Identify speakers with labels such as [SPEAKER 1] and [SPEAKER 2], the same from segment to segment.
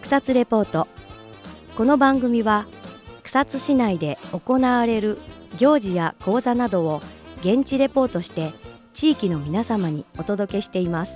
[SPEAKER 1] 草津レポート。この番組は草津市内で行われる行事や講座などを現地レポートして地域の皆様にお届けしています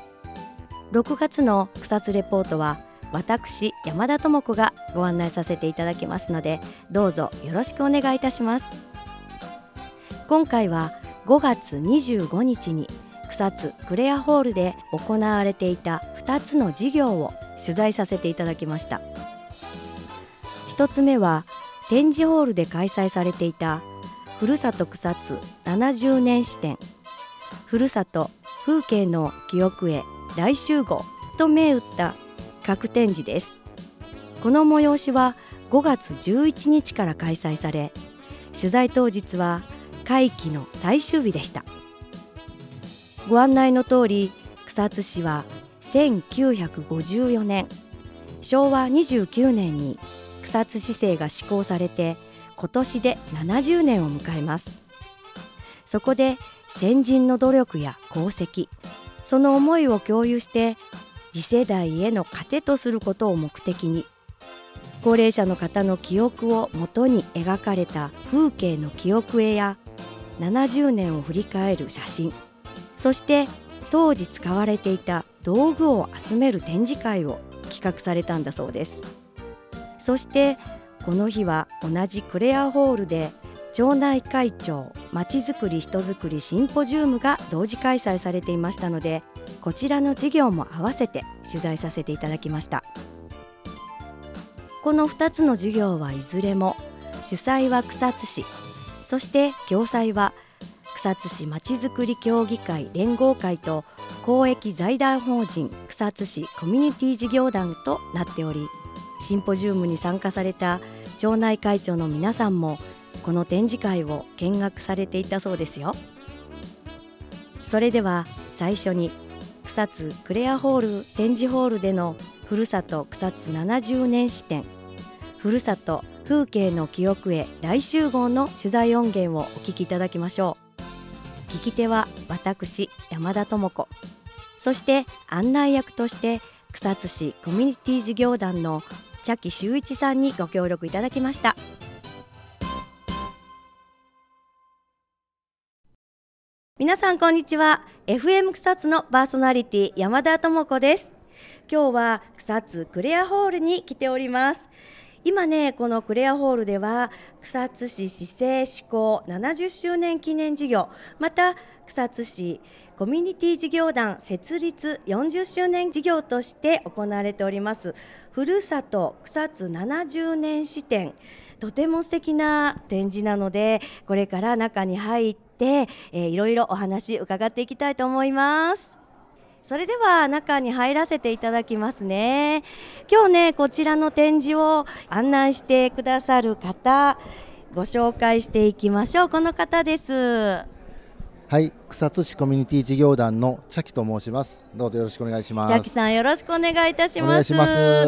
[SPEAKER 1] 。6月の草津レポートは私山田智子がご案内させていただきますので、どうぞよろしくお願いいたします。今回は5月25日に草津クレアホールで行われていた2つの事業を取材させていただきました。1つ目は展示ホールで開催されていたふるさと草津70年史展、ふるさと風景の記憶へ大集合と銘打った各展示です。この催しは5月11日から開催され、取材当日は会期の最終日でした。ご案内の通り、草津市は1954年昭和29年に草津市政が施行されて今年で70年を迎えます。そこで先人の努力や功績、その思いを共有して次世代への糧とすることを目的に、高齢者の方の記憶をもとに描かれた風景の記憶絵や70年を振り返る写真、そして当時使われていた道具を集める展示会を企画されたんだそうです。そしてこの日は同じクレアホールで町内会長まちづくり人づくりシンポジウムが同時開催されていましたので、こちらの事業も合わせて取材させていただきました。この2つの事業はいずれも主催は草津市、そして共催は草津市まちづくり協議会連合会と公益財団法人草津市コミュニティ事業団となっており、シンポジウムに参加された町内会長の皆さんもこの展示会を見学されていたそうですよ。それでは最初に草津クレアホール展示ホールでのふるさと草津70年史展、ふるさと風景の記憶へ大集合の取材音源をお聞きいただきましょう。聞き手は私山田智子、そして案内役として草津市コミュニティ事業団の茶木修一さんにご協力いただきました。皆さんこんにちは。 FM 草津のパーソナリティ山田智子です。今日は草津クレアホールに来ております。今ね、このクレアホールでは草津市市政施行70周年記念事業、また草津市コミュニティ事業団設立40周年事業として行われておりますふるさと草津70年史展、とても素敵な展示なので、これから中に入っていろいろお話伺っていきたいと思います。それでは中に入らせていただきますね。今日ね、こちらの展示を案内してくださる方、ご紹介していきましょう。この方です。
[SPEAKER 2] はい、草津市コミュニティ事業団の茶木と申します。どうぞよろしくお願いします。
[SPEAKER 1] 茶木さんよろしくお願いいたします。
[SPEAKER 2] お願いします。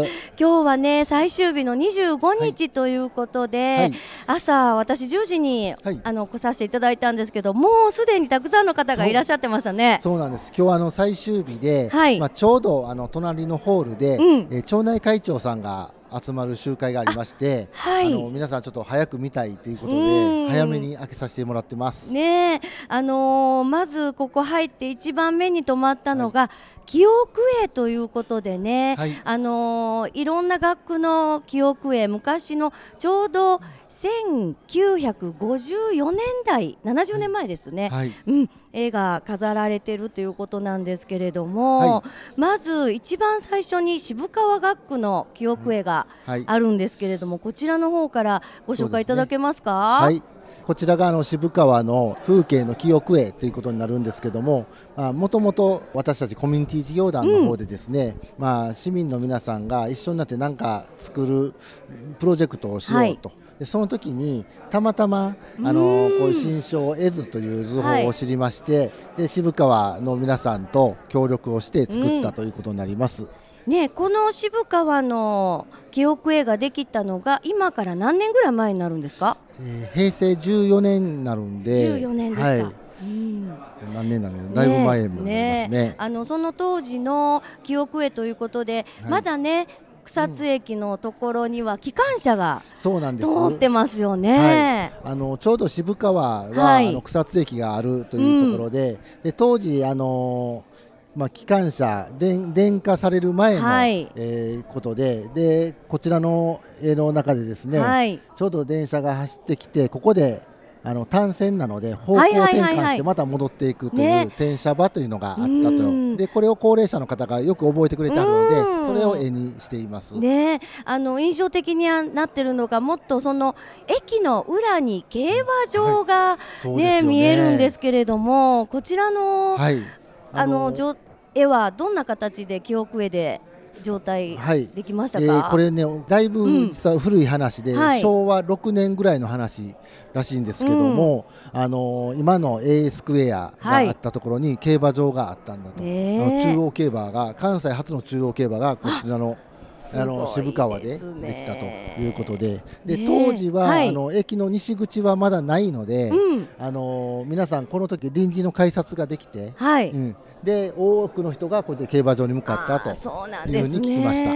[SPEAKER 1] 今日はね、最終日の25日ということで、はい、朝私10時に、はい、来させていただいたんですけど、もうすでにたくさんの方がいらっしゃってましたね。
[SPEAKER 2] そうなんです。今日は最終日で、はい、ちょうど隣のホールで、町内会長さんが集まる集会がありまして、はい、皆さんちょっと早く見たいということで早めに開けさせてもらってます
[SPEAKER 1] ね。まずここ入って一番目に留まったのが、はい、記憶絵ということでね、はい、いろんな学区の記憶絵、昔のちょうど1954年代70年前ですね、はい、絵が飾られているということなんですけれども、はい、まず一番最初に渋川学区の記憶絵があるんですけれども、こちらの方からご紹介いただけますか。
[SPEAKER 2] はい、こちらが渋川の風景の記憶絵ということになるんですけども、もともと私たちコミュニティ事業団の方でですね、市民の皆さんが一緒になって何か作るプロジェクトをしようと、はい、でその時にたまたまこういう新書絵図という図法を知りまして、はい、で渋川の皆さんと協力をして作ったということになります。
[SPEAKER 1] ね、この渋川の記憶絵ができたのが今から何年ぐらい前になるんですか。
[SPEAKER 2] 平成14年になるんで。
[SPEAKER 1] 14年ですか。はい、
[SPEAKER 2] 何年なのよ、だいぶ前になりますね。
[SPEAKER 1] その当時の記憶絵ということで、はい、まだね草津駅のところには機関車が
[SPEAKER 2] そうなんです。
[SPEAKER 1] 通ってますよね。
[SPEAKER 2] ちょうど渋川は、草津駅があるというところで、当時機関車電化される前の、ことで、こちらの絵の中でですね、ちょうど電車が走ってきて、ここで単線なので方向転換してまた戻っていくという転車場というのがあったと。でこれを高齢者の方がよく覚えてくれたので、それを絵にしています。
[SPEAKER 1] ね、印象的になってるのが、もっとその駅の裏に競馬場が、見えるんですけれども、こちらの、絵はどんな形で記憶絵で状態できましたか？
[SPEAKER 2] これね、だいぶ実は古い話で、昭和6年ぐらいの話らしいんですけども、今の A スクエアがあったところに競馬場があったんだと。中央競馬が、関西初の中央競馬がこちらの渋川でできたということで、当時は、駅の西口はまだないので、皆さんこの時臨時の改札ができて、で多くの人がこれで競馬場に向かったというふうに聞きました。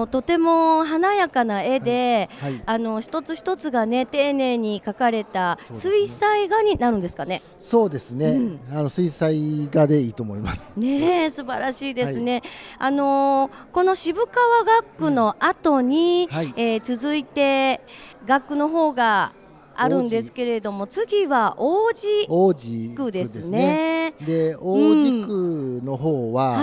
[SPEAKER 1] とても華やかな絵で、一つ一つがね丁寧に描かれた水彩画になるんですかね。
[SPEAKER 2] そうですね、水彩画でいいと思います
[SPEAKER 1] ね。素晴らしいですね。この渋川学区の後に、続いて学区の方があるんですけれども、次は王子区ですね。
[SPEAKER 2] で王子区の方は、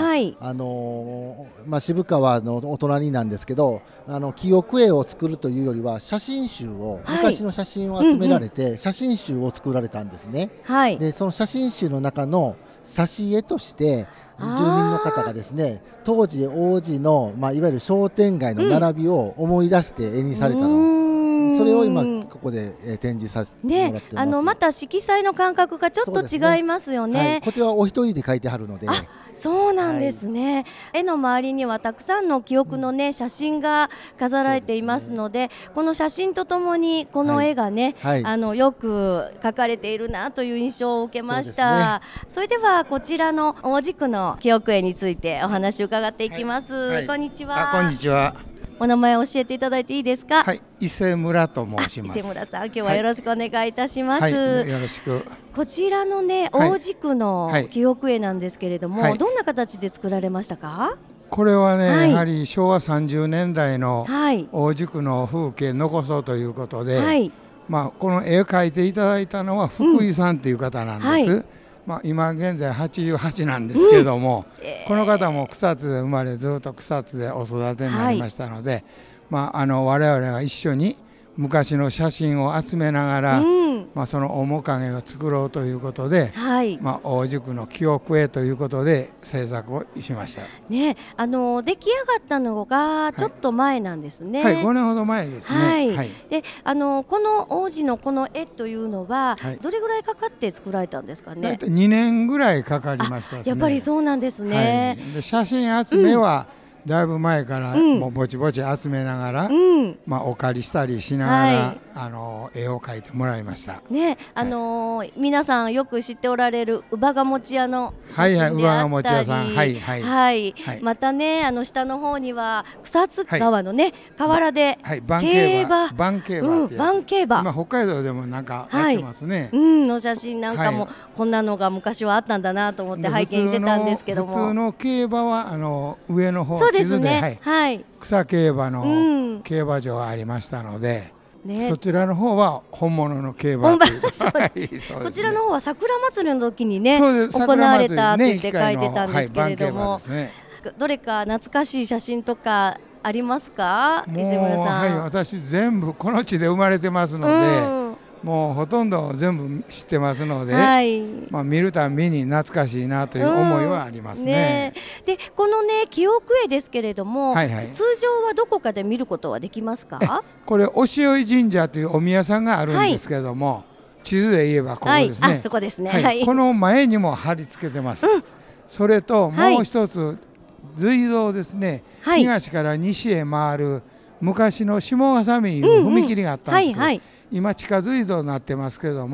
[SPEAKER 2] 渋川のお隣なんですけど、記憶絵を作るというよりは写真集を、昔の写真を集められて、写真集を作られたんですね。でその写真集の中の挿絵として住民の方がですね、当時王子の、いわゆる商店街の並びを思い出して絵にされたの。それを今ここで展示させてもらってます。
[SPEAKER 1] また色彩の感覚がちょっと違いますよね。
[SPEAKER 2] こちらはお一人で描いてはるので。
[SPEAKER 1] そうなんですね。絵の周りにはたくさんの記憶のね、写真が飾られていますので、この写真とともにこの絵がね、よく描かれているなという印象を受けました。それではこちらの王子区の記憶絵についてお話を伺っていきます。こんにちは。
[SPEAKER 3] こんにちは。
[SPEAKER 1] お名前を教えていただいていいですか？
[SPEAKER 3] 伊勢村と申します。
[SPEAKER 1] 伊勢村さん、今日はよろしくお願いいたします。
[SPEAKER 3] よろしく。
[SPEAKER 1] こちらのね、王子区の記憶絵なんですけれども、どんな形で作られましたか？
[SPEAKER 3] これはね、やはり昭和30年代の王子区の風景残そうということで、この絵を描いていただいたのは福井さんという方なんです。今現在88なんですけども、この方も草津で生まれ、ずっと草津でお育てになりましたので、我々が一緒に昔の写真を集めながら、その面影を作ろうということで、王子区の記憶絵ということで制作をしました。
[SPEAKER 1] 出来上がったのがちょっと前なんですね。
[SPEAKER 3] 5年ほど前ですね。
[SPEAKER 1] でこの王子のこの絵というのは、どれぐらいかかって作られたんですかね？
[SPEAKER 3] 大体2年ぐらいかかりましたね。
[SPEAKER 1] やっぱりそうなんですね。
[SPEAKER 3] で写真集めは、だいぶ前からもうぼちぼち集めながら、お借りしたりしながら、絵を描いてもらいましたね。
[SPEAKER 1] 皆さんよく知っておられる乳母餅屋の写真であったり、またね、下の方には草津川のね、河原で競馬、
[SPEAKER 3] 番競馬、今北海道でもなんかやってますね。
[SPEAKER 1] の写真なんかも、こんなのが昔はあったんだなと思って拝見してたんですけども、
[SPEAKER 3] 普通の競馬は上の方、
[SPEAKER 1] そうですね、
[SPEAKER 3] 草競馬の競馬場がありましたので、そちらの方は本物の競馬という
[SPEAKER 1] こちらの方は桜祭りの時にね行われたって言って書いてたんですけれども、どれか懐かしい写真とかありますか？伊勢村さん。
[SPEAKER 3] 私全部この地で生まれてますので、もうほとんど全部知ってますので、見るたびに懐かしいなという思いはありますね。
[SPEAKER 1] でこのね記憶絵ですけれども、通常はどこかで見ることはできますか？
[SPEAKER 3] これ押尾神社というお宮さんがあるんですけども、地図で言えばここですね。
[SPEAKER 1] そこですね。
[SPEAKER 3] この前にも貼り付けてます。それともう一つ、隧道ですね、東から西へ回る昔の下笠見いう踏切があったんですけど、今地下隧道になってますけども、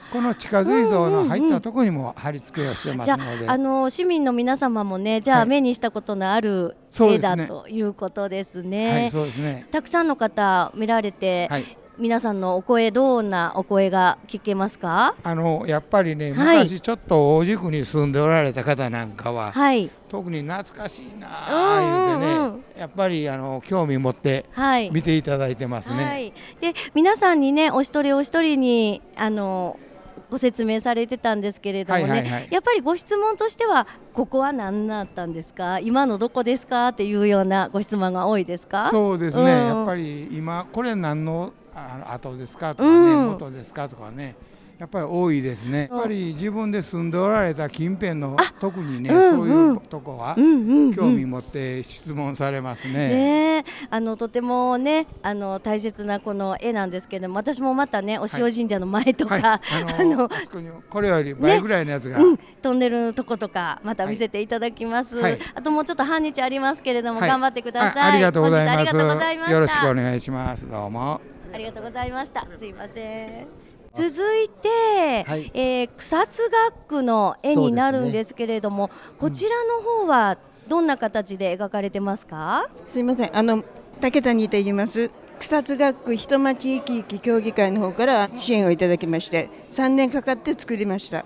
[SPEAKER 3] この地下水道の入ったところにも貼り付けをしてますので、
[SPEAKER 1] じゃあ、市民の皆様もね、じゃあ目にしたことのある絵だということですね。
[SPEAKER 3] はい、そうですね。
[SPEAKER 1] たくさんの方見られて、皆さんのお声、どんなお声が聞けますか？
[SPEAKER 3] やっぱりね、昔ちょっと大宿に住んでおられた方なんかは、特に懐かしいなあ言うてね、やっぱり興味持って見ていただいてますね。
[SPEAKER 1] で、皆さんにね、お一人お一人にご説明されてたんですけれどもね、やっぱりご質問としては、ここは何だったんですか、今のどこですかっていうようなご質問が多いですか？
[SPEAKER 3] そうですね、やっぱり今これ何の後ですかとかね、元ですかとかね、やっぱり多いですね。やっぱり自分で住んでおられた近辺の特にね、そういうとこは興味持って質問されますね。
[SPEAKER 1] とてもね、大切なこの絵なんですけれども、私もまたね、お塩神社の前とか、
[SPEAKER 3] これより倍ぐらいのやつが、
[SPEAKER 1] トンネルのとことかまた見せていただきます。あともうちょっと半日ありますけれども、頑張ってください。
[SPEAKER 3] ありがとうございます。よろしくお願いします。どうも
[SPEAKER 1] ありがとうございました。すいません。続いて、草津学区の絵になるんですけれども、こちらの方はどんな形で描かれてますか？
[SPEAKER 4] すいません、竹谷と言います。草津学区人町生き生き協議会の方から支援をいただきまして、3年かかって作りました。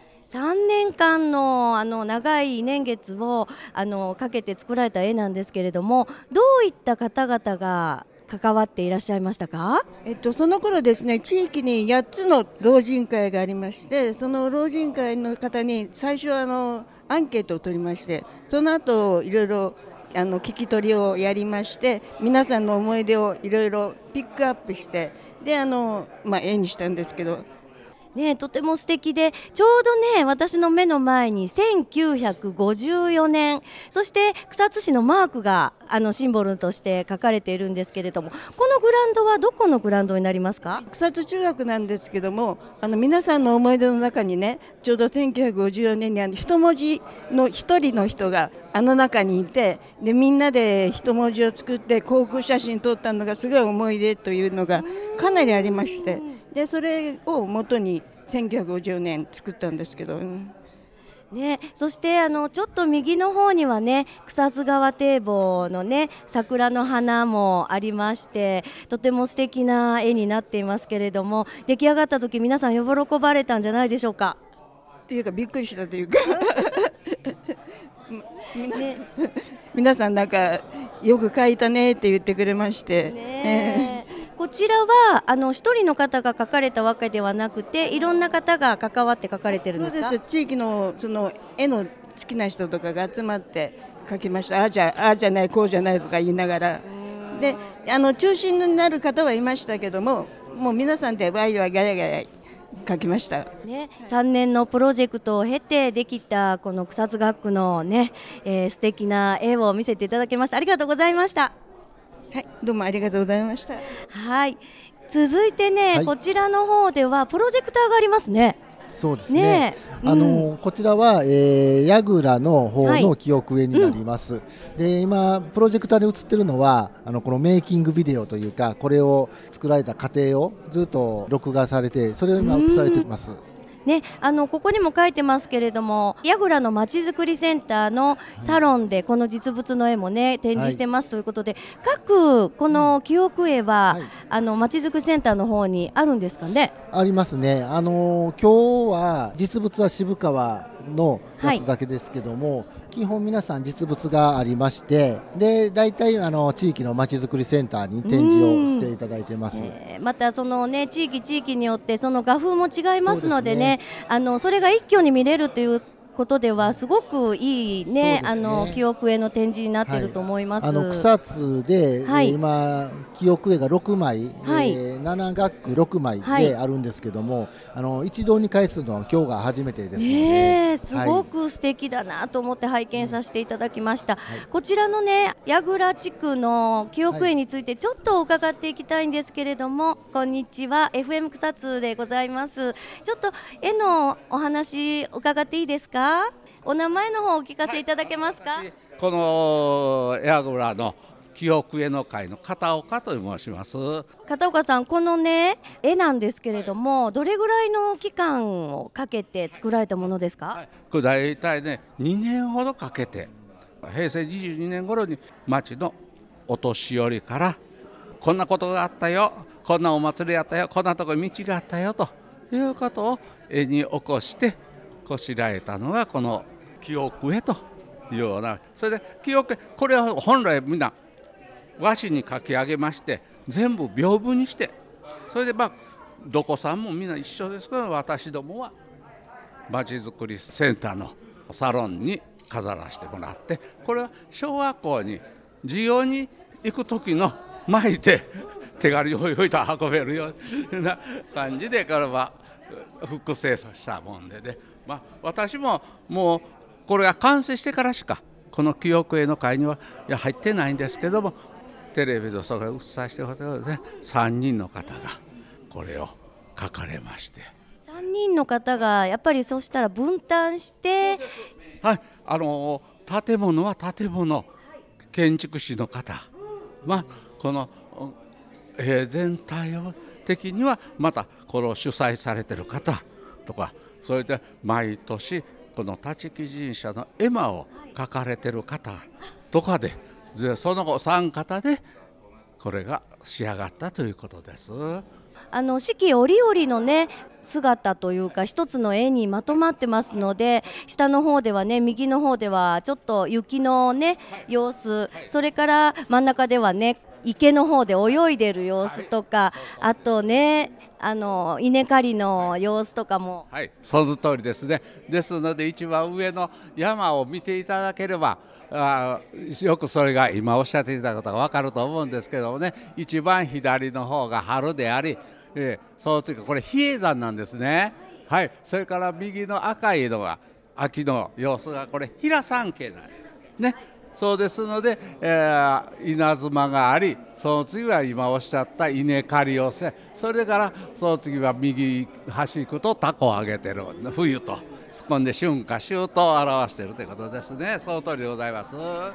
[SPEAKER 1] 3年間の長い年月をかけて作られた絵なんですけれども、どういった方々が関わっていらっしゃいましたか？
[SPEAKER 4] その頃ですね、地域に8つの老人会がありまして、その老人会の方に最初アンケートを取りまして、その後いろいろ聞き取りをやりまして、皆さんの思い出をいろいろピックアップして、で絵にしたんですけど
[SPEAKER 1] ね、とても素敵で、ちょうどね、私の目の前に1954年、そして草津市のマークがシンボルとして書かれているんですけれども、このグラウンドはどこのグラウンドになりますか？
[SPEAKER 4] 草津中学なんですけども、皆さんの思い出の中にね、ちょうど1954年に一文字の一人の人が中にいて、でみんなで一文字を作って航空写真撮ったのがすごい思い出というのがかなりありまして、でそれを元に1950年作ったんですけど、
[SPEAKER 1] ね、そしてちょっと右の方にはね、草津川堤防のね、桜の花もありまして、とても素敵な絵になっていますけれども、出来上がった時皆さん喜ばれたんじゃないでしょうか？
[SPEAKER 4] っていうかびっくりしたというか皆さんなんかよく描いたねって言ってくれまして、
[SPEAKER 1] こちらは一人の方が描かれたわけではなくて、いろんな方が関わって描かれてるんですか？
[SPEAKER 4] そうです。地域のその絵の好きな人とかが集まって描きました。ああじゃないこうじゃないとか言いながら、で中心になる方はいましたけども、もう皆さんでワイワイガヤガヤ描きました、
[SPEAKER 1] 3年のプロジェクトを経てできたこの草津学区のね、素敵な絵を見せていただきました。ありがとうございました。
[SPEAKER 4] はい、どうもありがとうございました。
[SPEAKER 1] はい、続いてね、こちらの方ではプロジェクターがありますね。
[SPEAKER 2] そうですね、こちらは櫓の方の記憶絵になります、で今プロジェクターで映ってるのはこのメイキングビデオというか、これを作られた過程をずっと録画されて、それを今映されています。
[SPEAKER 1] ね、ここにも書いてますけれども、櫓のまちづくりセンターのサロンでこの実物の絵もね展示してますということで、各この記憶絵はまちづくりセンターの方にあるんですかね？
[SPEAKER 2] ありますね。今日は実物は渋川のやつだけですけども、基本皆さん実物がありまして、で大体地域のまちづくりセンターに展示をしていただいてます。
[SPEAKER 1] またそのね、地域によってその画風も違いますのでね、それが一挙に見れるということではすごくいいね、記憶絵の展示になっていると思います。
[SPEAKER 2] 草津で、今記憶絵が6枚、7学区6枚であるんですけども、一堂に会するのは今日が初めてですので、
[SPEAKER 1] すごく素敵だなと思って拝見させていただきました。こちらのね、櫓地区の記憶絵についてちょっと伺っていきたいんですけれども、こんにちは、 FM 草津でございます。ちょっと絵のお話伺っていいですか？お名前の方お聞かせいただけますか？
[SPEAKER 5] この櫓の記憶絵の会の片岡と申します。
[SPEAKER 1] 片岡さん、このね絵なんですけれども、どれぐらいの期間をかけて作られたものですか？
[SPEAKER 5] これ大体ね2年ほどかけて、平成22年頃に町のお年寄りからこんなことがあったよ、こんなお祭りやったよ、こんなとこに道があったよということを絵に起こしてこしらえたのがこの記憶絵というような。それで記憶絵、これは本来みんな和紙に書き上げまして全部屏風にして、それでどこさんもみんな一緒ですけど、私どもはまちづくりセンターのサロンに飾らせてもらって、これは小学校に授業に行く時の巻いて手軽にほいほいと運べるような感じで、これは複製したもんでね、私ももうこれが完成してからしかこの記憶絵の会には入ってないんですけども、テレビでそれを映させてもらったので、3人の方がこれを書かれまして、
[SPEAKER 1] 3人の方がやっぱりそうしたら分担して、
[SPEAKER 5] はい、建物は建物、建築士の方、この全体を的にはまたこの主催されている方とか、それで毎年この立木神社の絵馬を描かれている方とかで、そのお三方でこれが仕上がったということです。
[SPEAKER 1] 四季折々のね姿というか一つの絵にまとまってますので、下の方ではね、右の方ではちょっと雪のね様子、それから真ん中ではね池の方で泳いでる様子とか、あとね稲刈りの様子とかも、
[SPEAKER 5] はい、その通りですね。ですので一番上の山を見ていただければよくそれが今おっしゃっていたことが分かると思うんですけどもね、一番左の方が春であり、その次これ比叡山なんですね。はい、それから右の赤いのが秋の様子がこれ平山系なんですね。そうですので、稲妻があり、その次は今おっしゃった稲刈りをせ、それからその次は右端行くと凧をあげてる冬と、そこで春夏秋冬を表しているということですね。その通りでございます。はい、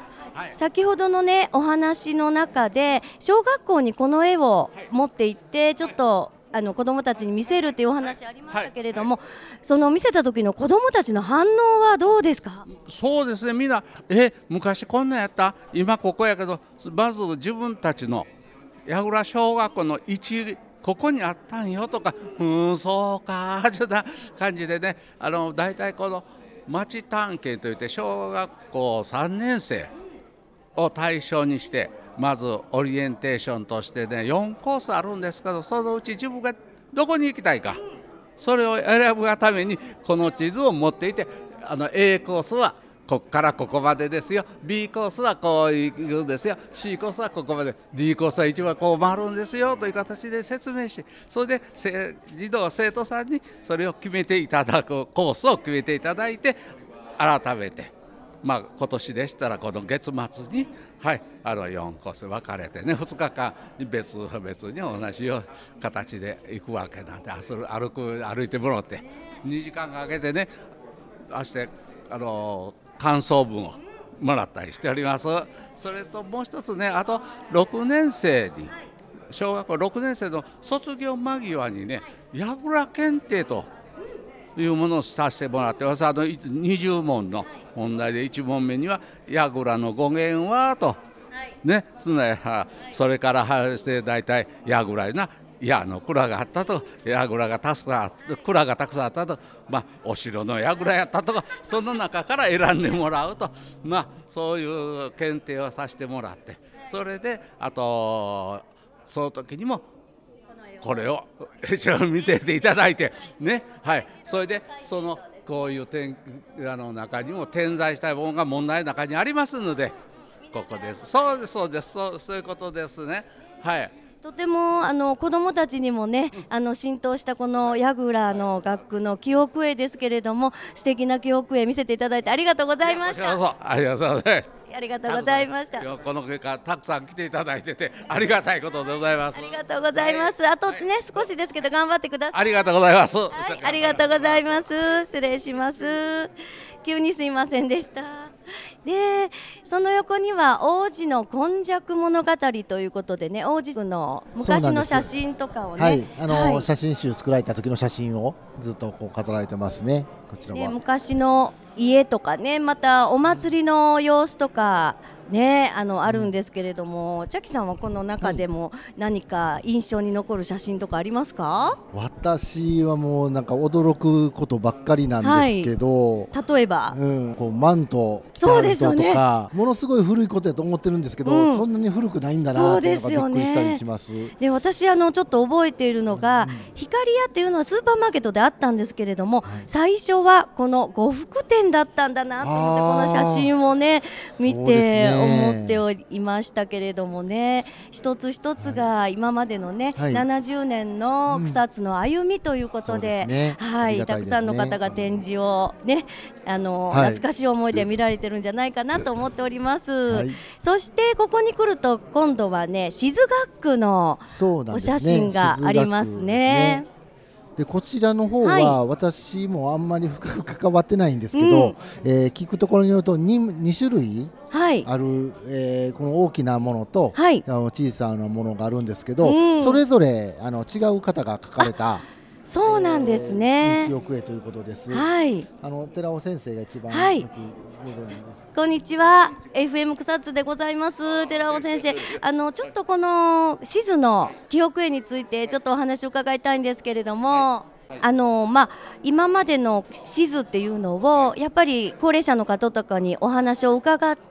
[SPEAKER 1] 先ほどのねお話の中で小学校にこの絵を持って行ってちょっと子どもたちに見せるっていうお話ありましたけれども、その見せた時の子どもたちの反応はどうですか？
[SPEAKER 5] そうですね、みんな昔こんなんやった、今ここやけど、まず自分たちの矢倉小学校の位置ここにあったんよとか、そうかというな感じでね、大体この町探検といって小学校3年生を対象にしてまずオリエンテーションとしてね4コースあるんですけど、そのうち自分がどこに行きたいかそれを選ぶがためにこの地図を持っていて、A コースはここからここまでですよ、 B コースはこう行くんですよ、 C コースはここまで、 D コースは一番こう回るんですよという形で説明して、それで児童生徒さんにそれを決めていただくコースを決めていただいて、改めて今年でしたらこの月末に、4コース分かれてね、2日間別々に同じような形で行くわけなんで、歩いてもらって2時間かけてね、明日感想文をもらったりしております。それともう一つね、あと6年生に小学校6年生の卒業間際にね、矢倉検定というものをさせてもらってます。20問の問題で1問目には矢倉の語源はと、ね、それから大体矢倉な矢の蔵があったと、矢倉がたくさんあったと、お城の矢倉やったとか、その中から選んでもらうと、そういう検定をさせてもらって、それであとその時にもこれを一応見てていただいてね、それでこういう中にも点在したものが問題の中にありますので、ここです。そうですそういうことですね。
[SPEAKER 1] とても子どもたちにもね浸透したこの矢倉の学区の記憶絵ですけれども、素敵な記憶絵見せていただいてありがとうございました。
[SPEAKER 5] ありがとうございます。
[SPEAKER 1] ありがとうございました。
[SPEAKER 5] この結果たくさん来ていただいててありがたいことでございます。
[SPEAKER 1] ありがとうございます。あとね、少しですけど頑張ってください。
[SPEAKER 5] ありがとうございます。
[SPEAKER 1] ありがとうございます。失礼します。急にすいませんでした。 でその横には王子の今昔物語ということでね、王子の昔の写真とかをね、
[SPEAKER 2] 写真集作られた時の写真をずっとこう飾られてますね。こちらは、
[SPEAKER 1] 昔の家とかね、またお祭りの様子とかね、あるんですけれども、チャキさんはこの中でも何か印象に残る写真とかありますか？
[SPEAKER 2] 私はもうなんか驚くことばっかりなんですけど、
[SPEAKER 1] 例えば、
[SPEAKER 2] こうマント
[SPEAKER 1] そうですよね、
[SPEAKER 2] とかものすごい古いことやと思ってるんですけど、そんなに古くないんだなっていうのがびっくりしたりします。
[SPEAKER 1] で私ちょっと覚えているのが、光屋っていうのはスーパーマーケットであったんですけれども、最初はこの呉服店だったんだなと思って、この写真をね見て思っておりましたけれどもね、一つ一つが今までのね、70年の草津の歩みということで、たくさんの方が展示をね、懐かしい思いで見られてるんじゃないかなと思っております。そしてここに来ると今度はね、静学区のお写真がありますね。
[SPEAKER 2] でこちらの方は私もあんまり深く関わってないんですけど、聞くところによると 2種類ある、この大きなものと、小さなものがあるんですけど、それぞれ違う方が書かれた、
[SPEAKER 1] そうなんですね、
[SPEAKER 2] 記憶絵ということです。寺尾先生が一番ご存知です。
[SPEAKER 1] こんにちは、 FM 草津でございます。寺尾先生、ちょっとこの地図の記憶絵についてちょっとお話を伺いたいんですけれども、今までの地図っていうのをやっぱり高齢者の方とかにお話を伺って、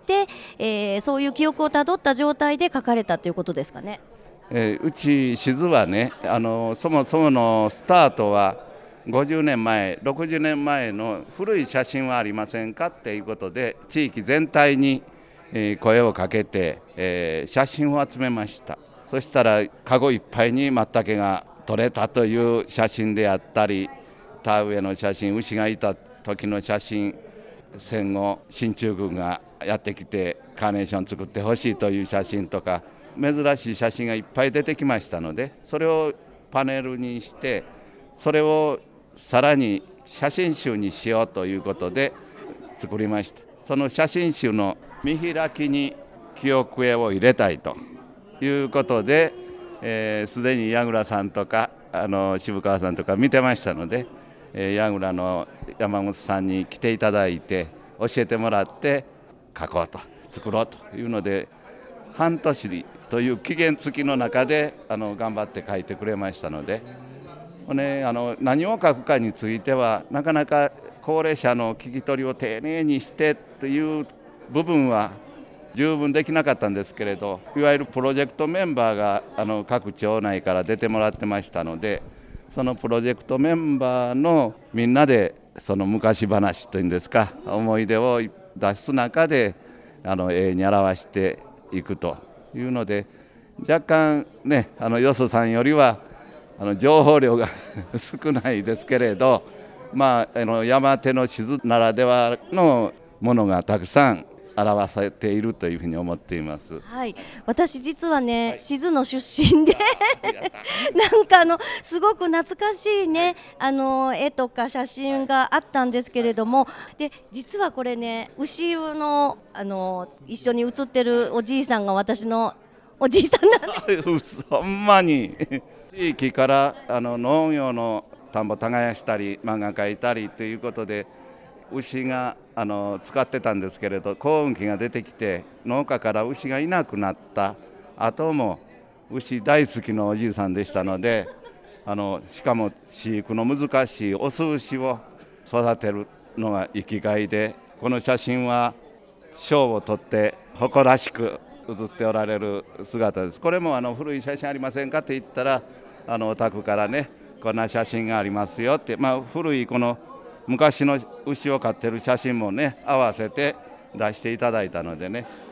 [SPEAKER 1] そういう記憶をたどった状態で書かれたということですかね。
[SPEAKER 5] うち地図はね、そもそものスタートは50年前60年前の古い写真はありませんかっていうことで、地域全体に声をかけて写真を集めました。そしたらカゴいっぱいに松茸が撮れたという写真であったり、田植えの写真、牛がいた時の写真、戦後進駐軍がやってきてカーネーション作ってほしいという写真とか、珍しい写真がいっぱい出てきましたので、それをパネルにしてそれをさらに写真集にしようということで作りました。その写真集の見開きに記憶絵を入れたいということで、すでに矢倉さんとか渋川さんとか見てましたので、矢倉の山本さんに来ていただいて教えてもらって書こうと作ろうというので、半年という期限付きの中で頑張って書いてくれましたので、何を書くかについてはなかなか高齢者の聞き取りを丁寧にしてという部分は十分できなかったんですけれど、いわゆるプロジェクトメンバーが各町内から出てもらってましたので、そのプロジェクトメンバーのみんなでその昔話というんですか、思い出を出す中で絵に表していくというので、若干ねよそさんよりは情報量が少ないですけれど、山手の地図ならではのものがたくさん表されているというふうに思っています。
[SPEAKER 1] 私実はね、静野出身でなんかすごく懐かしいね、絵とか写真があったんですけれども、で実はこれね、牛の一緒に写ってるおじいさんが私のおじいさんなんで
[SPEAKER 5] ほんまに地域から農業の田んぼ耕したり漫画描いたりということで牛が使ってたんですけれど、耕運機が出てきて農家から牛がいなくなった後も牛大好きのおじいさんでしたので、しかも飼育の難しいオス牛を育てるのが生きがいで、この写真は賞を取って誇らしく写っておられる姿です。これも古い写真ありませんかって言ったらお宅からね、こんな写真がありますよって、古いこの昔の牛を飼ってる写真もね合わせて出していただいたのでね、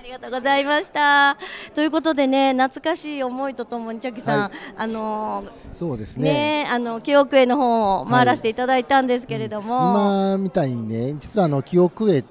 [SPEAKER 1] ありがとうございました。ということでね、懐かしい思いとともにチャキさん、
[SPEAKER 2] そうですね、
[SPEAKER 1] 記憶絵の方を回らせていただいたんですけれども、
[SPEAKER 2] 今みたいにね、実は記憶絵って、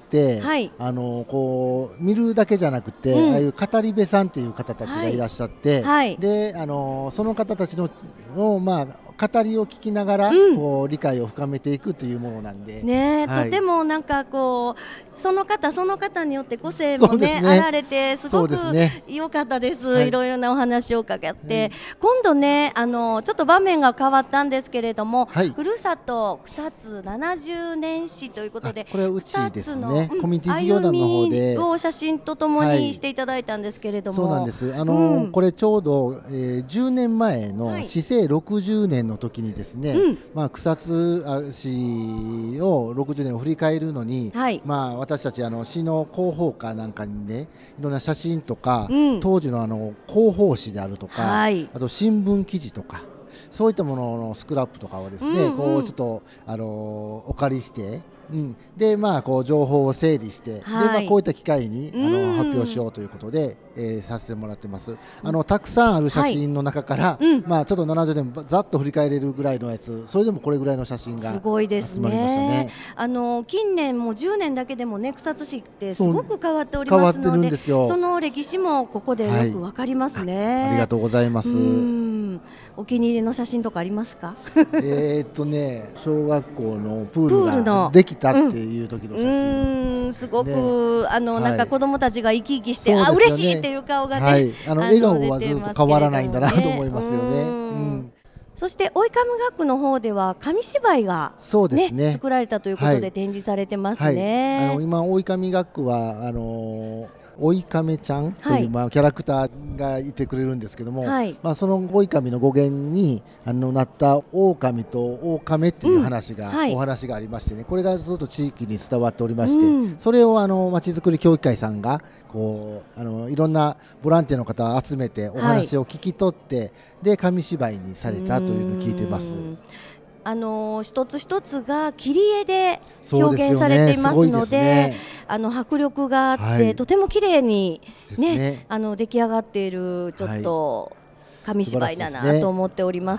[SPEAKER 2] こう見るだけじゃなくて、ああいう語り部さんっていう方たちがいらっしゃって、でその方たちの語りを聞きながら、こう理解を深めていくというものなんで、
[SPEAKER 1] とてもなんかこうその方によって個性もねあられて、すごく良かったです。いろいろなお話を伺って、今度ねちょっと場面が変わったんですけれども、ふるさと草津70年史ということで、
[SPEAKER 2] これはうちですね、コミュニティ事業団の方で
[SPEAKER 1] を写真とともにしていただいたんですけれども、
[SPEAKER 2] そうなんです。これちょうど、10年前の市政60年の時にですね、草津市を60年を振り返るのに、私たち市の広報課なんかにね、いろんな写真とか、当時の広報誌であるとか、あと新聞記事とか、そういったもののスクラップとかをですね、こうちょっとお借りして、でこう情報を整理して、でこういった機会に発表しようということで、させてもらってます。たくさんある写真の中から、ちょっと70年ざっと振り返れるぐらいのやつ、それでもこれぐらいの写真が
[SPEAKER 1] すごいですね。近年も10年だけでもね、草津市ってすごく変わっておりますので、その歴史もここでよくわかりますね。
[SPEAKER 2] ありがとうございます。
[SPEAKER 1] お気に入りの写真とかありますか？
[SPEAKER 2] 小学校のプールができたっていう時の写真、
[SPEAKER 1] すごくなんか子供たちが生き生きして、嬉しいっていう顔がね、
[SPEAKER 2] 笑顔はずっと変わらないんだなと思いますよね。
[SPEAKER 1] そして追い上学区の方では紙芝居が作られたということで展示されてますね。
[SPEAKER 2] 今追い上学区は追い亀ちゃんという、キャラクターがいてくれるんですけども、その追い亀の語源になった狼と狼っていう話が、お話がありましてね、これがずっと地域に伝わっておりまして、それをまちづくり協議会さんがこういろんなボランティアの方を集めてお話を聞き取って、で紙芝居にされたというのを聞いてます。
[SPEAKER 1] 一つ一つが切り絵で表現されていますので、迫力があって、とても綺麗にね、出来上がっているちょっと紙芝居だなと思っております。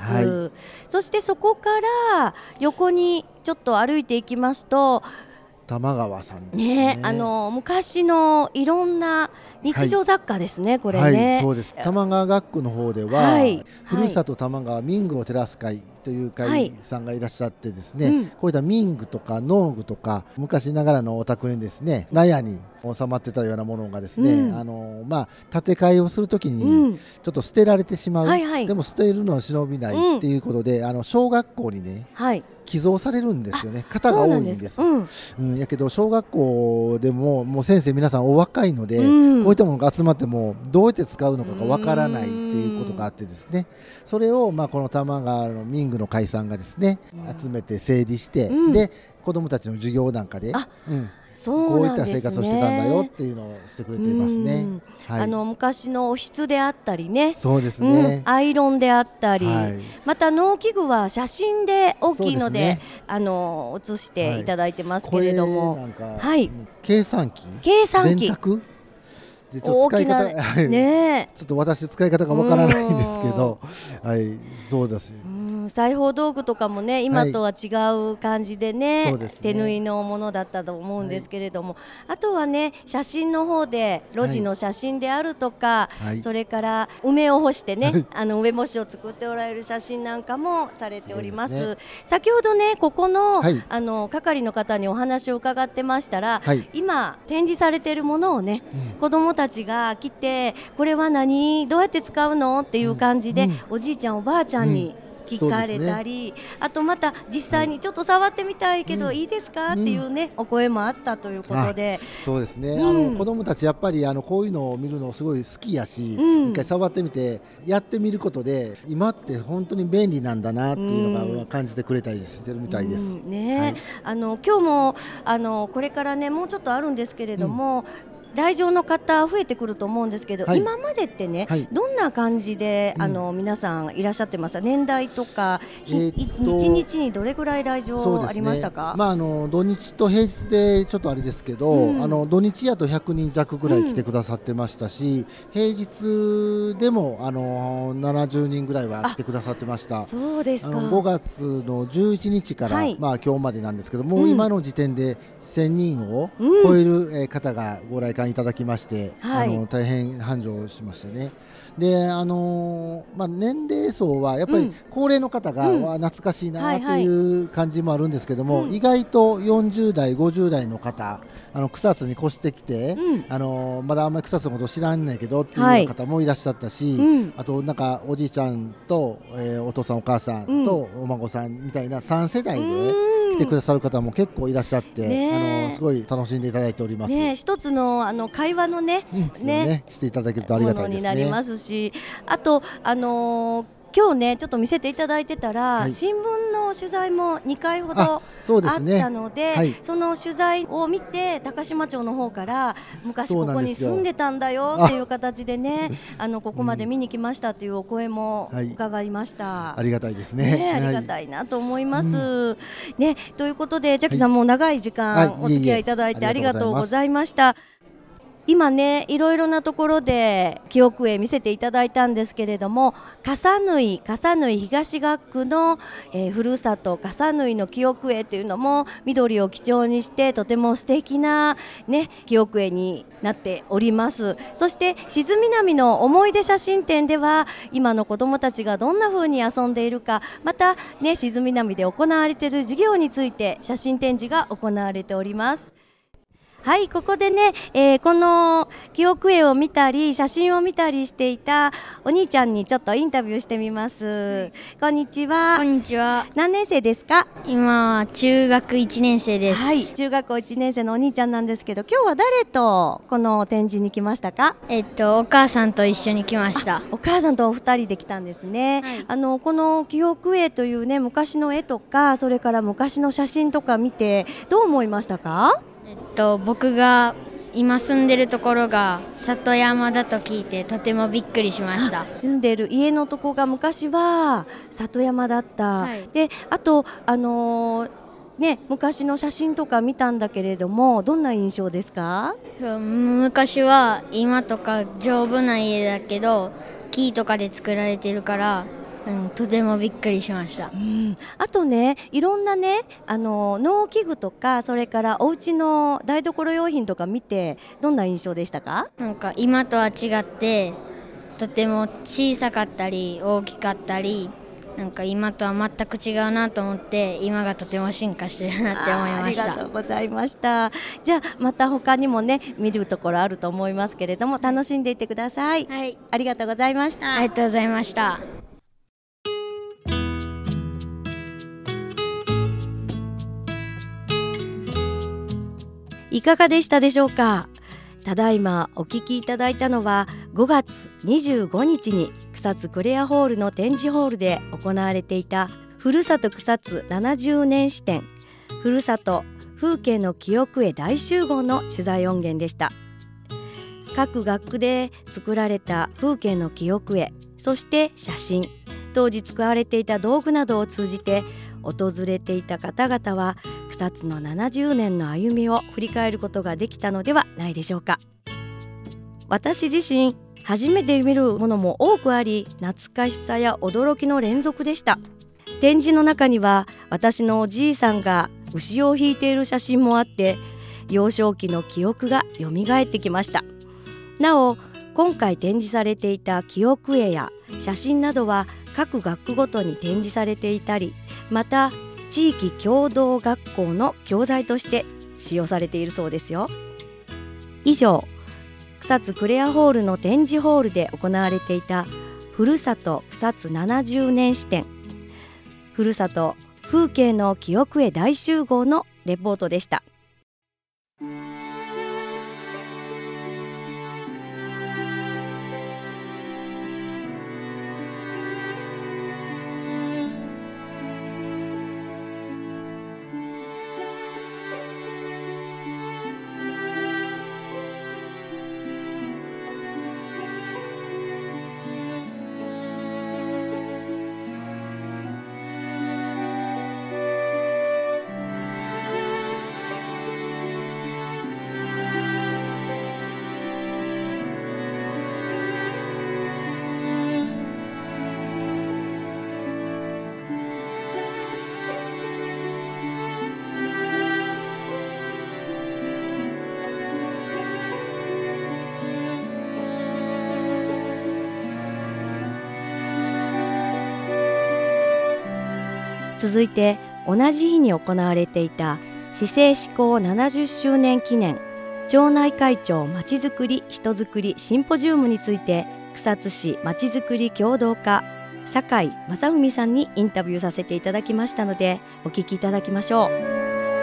[SPEAKER 1] そしてそこから横にちょっと歩いていきますと、
[SPEAKER 2] 玉川さんですね。
[SPEAKER 1] 昔のいろんな日常雑貨ですね、これね。
[SPEAKER 2] そうです。玉川学区の方では、ふるさと玉川民具を照らす会という会さんがいらっしゃってですね、こういった民具とか農具とか昔ながらのお宅にですね、納屋に収まってたようなものがですね、建て替えをするときにちょっと捨てられてしまう、でも捨てるのを忍びないっていうことで、小学校にね、寄贈されるんですよね。方が多いんです。やけど小学校でももう先生皆さんお若いので、こういったものが集まってもどうやって使うのかがわからないっていうことがあってですね、それをこの玉川の民具の会さんがですね、集めて整理して、で子どもたちの授業なんかで、こういった生活をしてたんだよっていうのをしてくれていますね。
[SPEAKER 1] 昔のお室であったりね、
[SPEAKER 2] そうですね、
[SPEAKER 1] アイロンであったり、また農機具は写真で大きいので写していただいてますけれども、
[SPEAKER 2] 計算機、電卓でちょっと使い方、ちょっと私使い方がわからないんですけど、そうです。
[SPEAKER 1] 裁縫道具とかもね、今とは違う感じでね、手縫いのものだったと思うんですけれども、あとはね、写真の方で路地の写真であるとか、それから梅を干してね、梅干しを作っておられる写真なんかもされております。先ほどね、ここの係の方にお話を伺ってましたら、今展示されているものをね、子どもたちが来て、これは何、どうやって使うのっていう感じで、おじいちゃんおばあちゃんに聞かれたり、あとまた実際にちょっと触ってみたいけどいいですかっていうね、お声もあったということで、
[SPEAKER 2] そうですね、子どもたちやっぱりこういうのを見るのすごい好きやし、一回触ってみてやってみることで、今って本当に便利なんだなっていうのが感じてくれたりしてるみたいです。
[SPEAKER 1] 今日もこれからね、もうちょっとあるんですけれども、 来場の方増えてくると思うんですけど、
[SPEAKER 2] はい、
[SPEAKER 1] 今までってね、
[SPEAKER 2] はい、
[SPEAKER 1] どんな感じで皆さんいらっしゃってました？年代とか、日日にどれぐらい来場ありましたか？
[SPEAKER 2] 土日と平日でちょっとあれですけど、土日やと100人弱ぐらい来てくださってましたし、平日でも70人ぐらいは来てくださってました。
[SPEAKER 1] そうですか。
[SPEAKER 2] 5月の11日から、今日までなんですけども、今の時点で1000人を超える方がご来館いただきまして、大変繁盛しましたね。で年齢層はやっぱり高齢の方が、懐かしいなっていう感じもあるんですけども、意外と40代50代の方、草津に越してきて、まだあんまり草津のことを知らんねんけどっていう方もいらっしゃったし、あとなんかおじいちゃんと、お父さんお母さんとお孫さんみたいな3世代で来てくださる方も結構いらっしゃって、すごい楽しんでいただいております。
[SPEAKER 1] 一つの会話の
[SPEAKER 2] していただけるとありがたいですね。ものになり
[SPEAKER 1] ますし、あと今日ねちょっと見せていただいてたら、新聞の取材も2回ほどあったので、その取材を見て高島町の方から昔ここに住んでたんだよっていう形でねここまで見に来ましたっていうお声も伺いました。
[SPEAKER 2] ありがたいですね。
[SPEAKER 1] ありがたいなと思います、ということでジャッキさんも長い時間お付き合いいただいてありがとうございました。今ねいろいろなところで記憶絵見せていただいたんですけれども、笠縫東学区の、ふるさと笠縫の記憶絵というのも緑を基調にしてとても素敵な、記憶絵になっております。そして静南の思い出写真展では今の子どもたちがどんな風に遊んでいるか、また、静南で行われている授業について写真展示が行われております。はい、ここでね、この記憶絵を見たり写真を見たりしていたお兄ちゃんにちょっとインタビューしてみます。こんにちは。
[SPEAKER 6] こんにちは。
[SPEAKER 1] 何年生ですか？
[SPEAKER 6] 今は中学1年生です。
[SPEAKER 1] はい、中学校1年生のお兄ちゃんなんですけど、今日は誰とこの展示に来ましたか？
[SPEAKER 6] お母さんと一緒に来ました。
[SPEAKER 1] お母さんとお二人で来たんですね、はい、この記憶絵というね昔の絵とかそれから昔の写真とか見てどう思いましたか？
[SPEAKER 6] 僕が今住んでるところが里山だと聞いてとてもびっくりしました。
[SPEAKER 1] 住んでる家のとこが昔は里山だった、はい、であと昔の写真とか見たんだけれどもどんな印象ですか？
[SPEAKER 6] 昔は今とか丈夫な家だけど木とかで作られてるからとてもびっくりしました、
[SPEAKER 1] あとねいろんなね農機具とかそれからお家の台所用品とか見てどんな印象でしたか？
[SPEAKER 6] なんか今とは違ってとても小さかったり大きかったりなんか今とは全く違うなと思って今がとても進化してるなって思いました。
[SPEAKER 1] ありがとうございました。じゃあまた他にもね見るところあると思いますけれども楽しんでいってください、
[SPEAKER 6] はい、
[SPEAKER 1] ありがとうございました。
[SPEAKER 6] ありがとうございました。
[SPEAKER 1] いかがでしたでしょうか？ただいまお聞きいただいたのは5月25日に草津クレアホールの展示ホールで行われていたふるさと草津70年史展ふるさと風景の記憶へ大集合の取材音源でした。各学区で作られた風景の記憶へそして写真当時使われていた道具などを通じて訪れていた方々は草津の70年の歩みを振り返ることができたのではないでしょうか。私自身初めて見るものも多くあり懐かしさや驚きの連続でした。展示の中には私のおじいさんが牛を引いている写真もあって幼少期の記憶がよみがえってきました。なお今回展示されていた記憶絵や写真などは各学区ごとに展示されていたりまた地域共同学校の教材として使用されているそうですよ。以上草津クレアホールの展示ホールで行われていたふるさと草津70年史展ふるさと風景の記憶へ大集合のレポートでした。 続いて同じ日に行われていた市政施行70周年記念町内会長まちづくり人づくりシンポジウムについて、草津市まちづくり協同課酒井正文さんにインタビューさせていただきましたので、お聞きいただきましょう。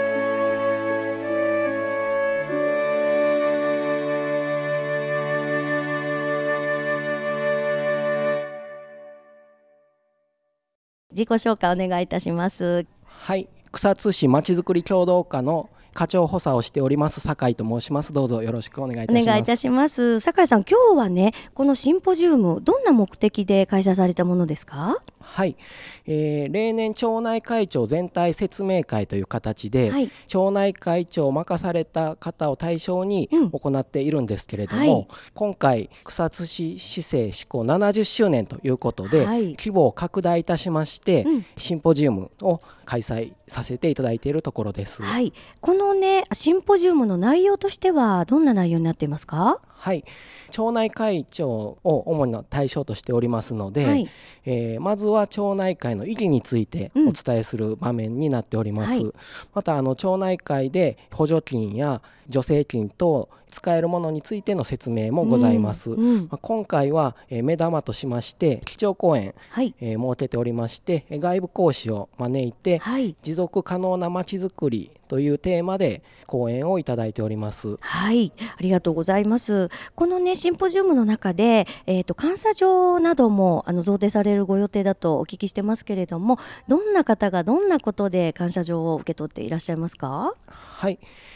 [SPEAKER 1] 自己紹介お願いいたします。
[SPEAKER 7] はい、草津市まちづくり協同課の課長補佐をしております酒井と申します。どうぞよろしくお願いいたします。
[SPEAKER 1] お願いいたします。酒井さん、今日はね、このシンポジウム、どんな目的で開催されたものですか？
[SPEAKER 7] はい、例年町内会長全体説明会という形で、はい、町内会長を任された方を対象に行っているんですけれども、はい、今回草津市市政施行70周年ということで、はい、規模を拡大いたしまして、シンポジウムを開催させていただいているところです。
[SPEAKER 1] はい、このねシンポジウムの内容としてはどんな内容になっていますか？
[SPEAKER 7] はい、町内会長を主な対象としておりますので、はい、まずは町内会の意義についてお伝えする場面になっております。はい、また町内会で補助金や助成金等使えるものについての説明もございます。今回は目玉としまして基調講演、はい、設けておりまして、外部講師を招いて、はい、持続可能なまちづくりというテーマで講演をいただいております。
[SPEAKER 1] はい、ありがとうございます。このねシンポジウムの中で、感謝状なども贈呈されるご予定だとお聞きしてますけれども、どんな方がどんなことで感謝状を受け取っていらっしゃいますか？
[SPEAKER 7] はい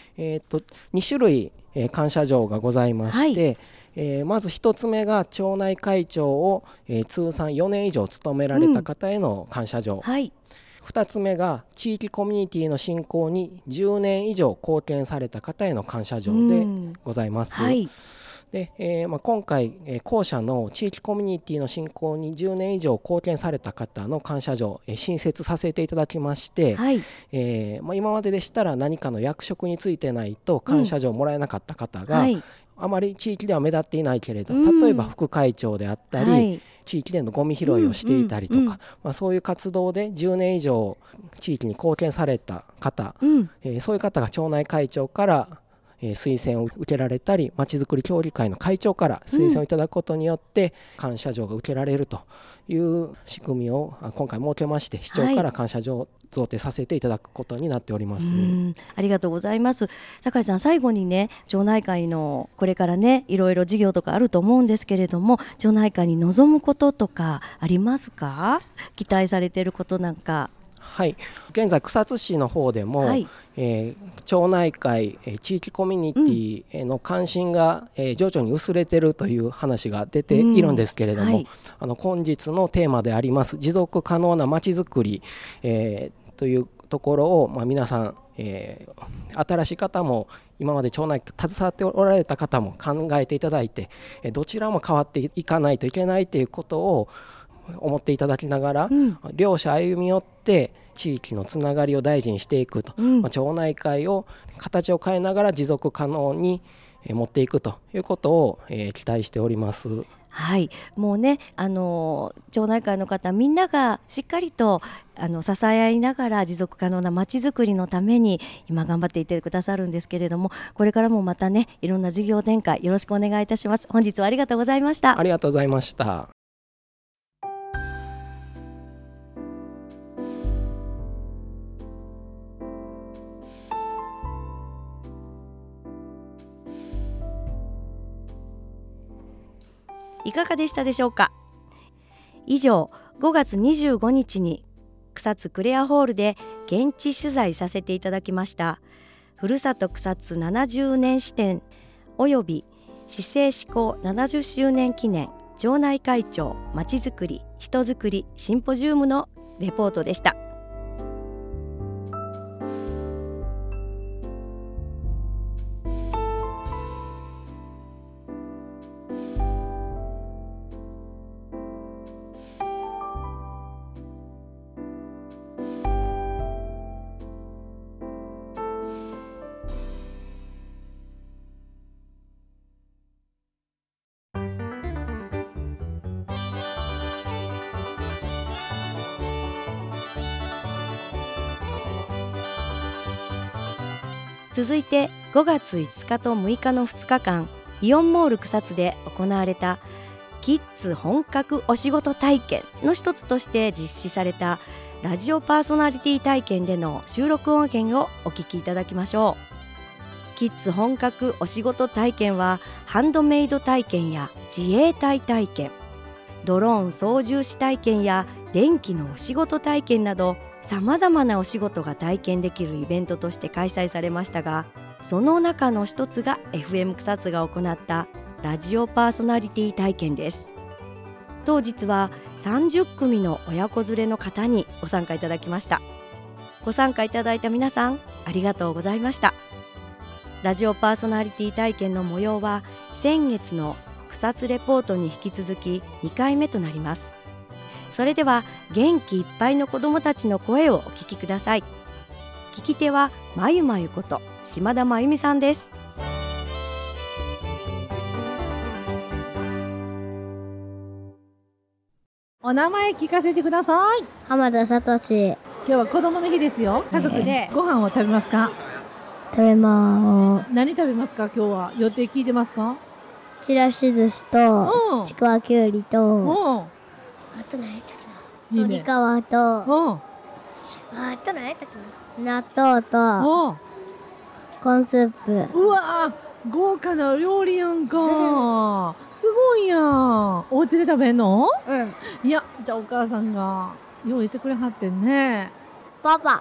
[SPEAKER 7] 、2種類、感謝状がございまして、はい、まず1つ目が町内会長を、通算4年以上務められた方への感謝状、はい、2つ目が地域コミュニティの振興に10年以上貢献された方への感謝状でございます。はい、で今回、後者の地域コミュニティの振興に10年以上貢献された方の感謝状、新設させていただきまして、はい、今まででしたら何かの役職についてないと感謝状をもらえなかった方が、はい、あまり地域では目立っていないけれど、例えば副会長であったり、はい、地域でのゴミ拾いをしていたりとか、そういう活動で10年以上地域に貢献された方、そういう方が町内会長から推薦を受けられたり、まちづくり協議会の会長から推薦をいただくことによって感謝状が受けられるという仕組みを今回設けまして、市長から感謝状を贈呈させていただくことになっております。
[SPEAKER 1] ありがとうございます。酒井さん、最後にね町内会のこれからねいろいろ事業とかあると思うんですけれども、町内会に望むこととかありますか？期待されていることなんか。
[SPEAKER 7] はい、現在草津市の方でも、はい、町内会、地域コミュニティへの関心が、徐々に薄れているという話が出ているんですけれども、はい、本日のテーマであります持続可能なまちづくり、というところを、皆さん、新しい方も今まで町内携わっておられた方も考えていただいて、どちらも変わっていかないといけないということを思っていただきながら、両者歩み寄って地域のつながりを大事にしていくと、町内会を形を変えながら持続可能に持っていくということを、期待しております。
[SPEAKER 1] はい、もうね町内会の方みんながしっかりと支え合いながら持続可能なまちづくりのために今頑張っていてくださるんですけれども、これからもまたねいろんな事業展開よろしくお願いいたします。本日はありがとうございました。
[SPEAKER 7] ありがとうございました。
[SPEAKER 1] いかがでしたでしょうか。以上、5月25日に草津クレアホールで現地取材させていただきましたふるさと草津70年支店および市政施行70周年記念町内会長まちづくり人づくりシンポジウムのレポートでした。 続いて5月5日と6日の2日間、イオンモール草津で行われたキッズ本格お仕事体験の一つとして実施されたラジオパーソナリティ体験での収録音源をお聞きいただきましょう。キッズ本格お仕事体験はハンドメイド体験や自衛隊体験、ドローン操縦士体験や電気のお仕事体験など、さまざまなお仕事が体験できるイベントとして開催されましたが、その中の一つが FM 草津が行ったラジオパーソナリティ体験です。当日は30組の親子連れの方にご参加いただきました。ご参加いただいた皆さん、ありがとうございました。ラジオパーソナリティ体験の模様は先月の草津レポートに引き続き2回目となります。それでは元気いっぱいの子どもたちの声をお聞きください。聞き手はまゆまゆこと島田真由美さんです。
[SPEAKER 8] お名前聞かせてください。
[SPEAKER 6] 浜田聡。今
[SPEAKER 8] 日は子供の日ですよ。家族でご飯を食べますか？
[SPEAKER 6] 食べます。
[SPEAKER 8] 何食べますか？今日は予定聞いてますか？
[SPEAKER 6] ちらし寿司とちくわきゅうりと、あと何やったっけな、鶏皮と、あと何やったっけな、納豆とコーンスープ。
[SPEAKER 8] うわー、豪華な料理やんか。すごいやん。お家で食べんの？いや、じゃあお母さんが用意してくれはってんね。
[SPEAKER 6] パパ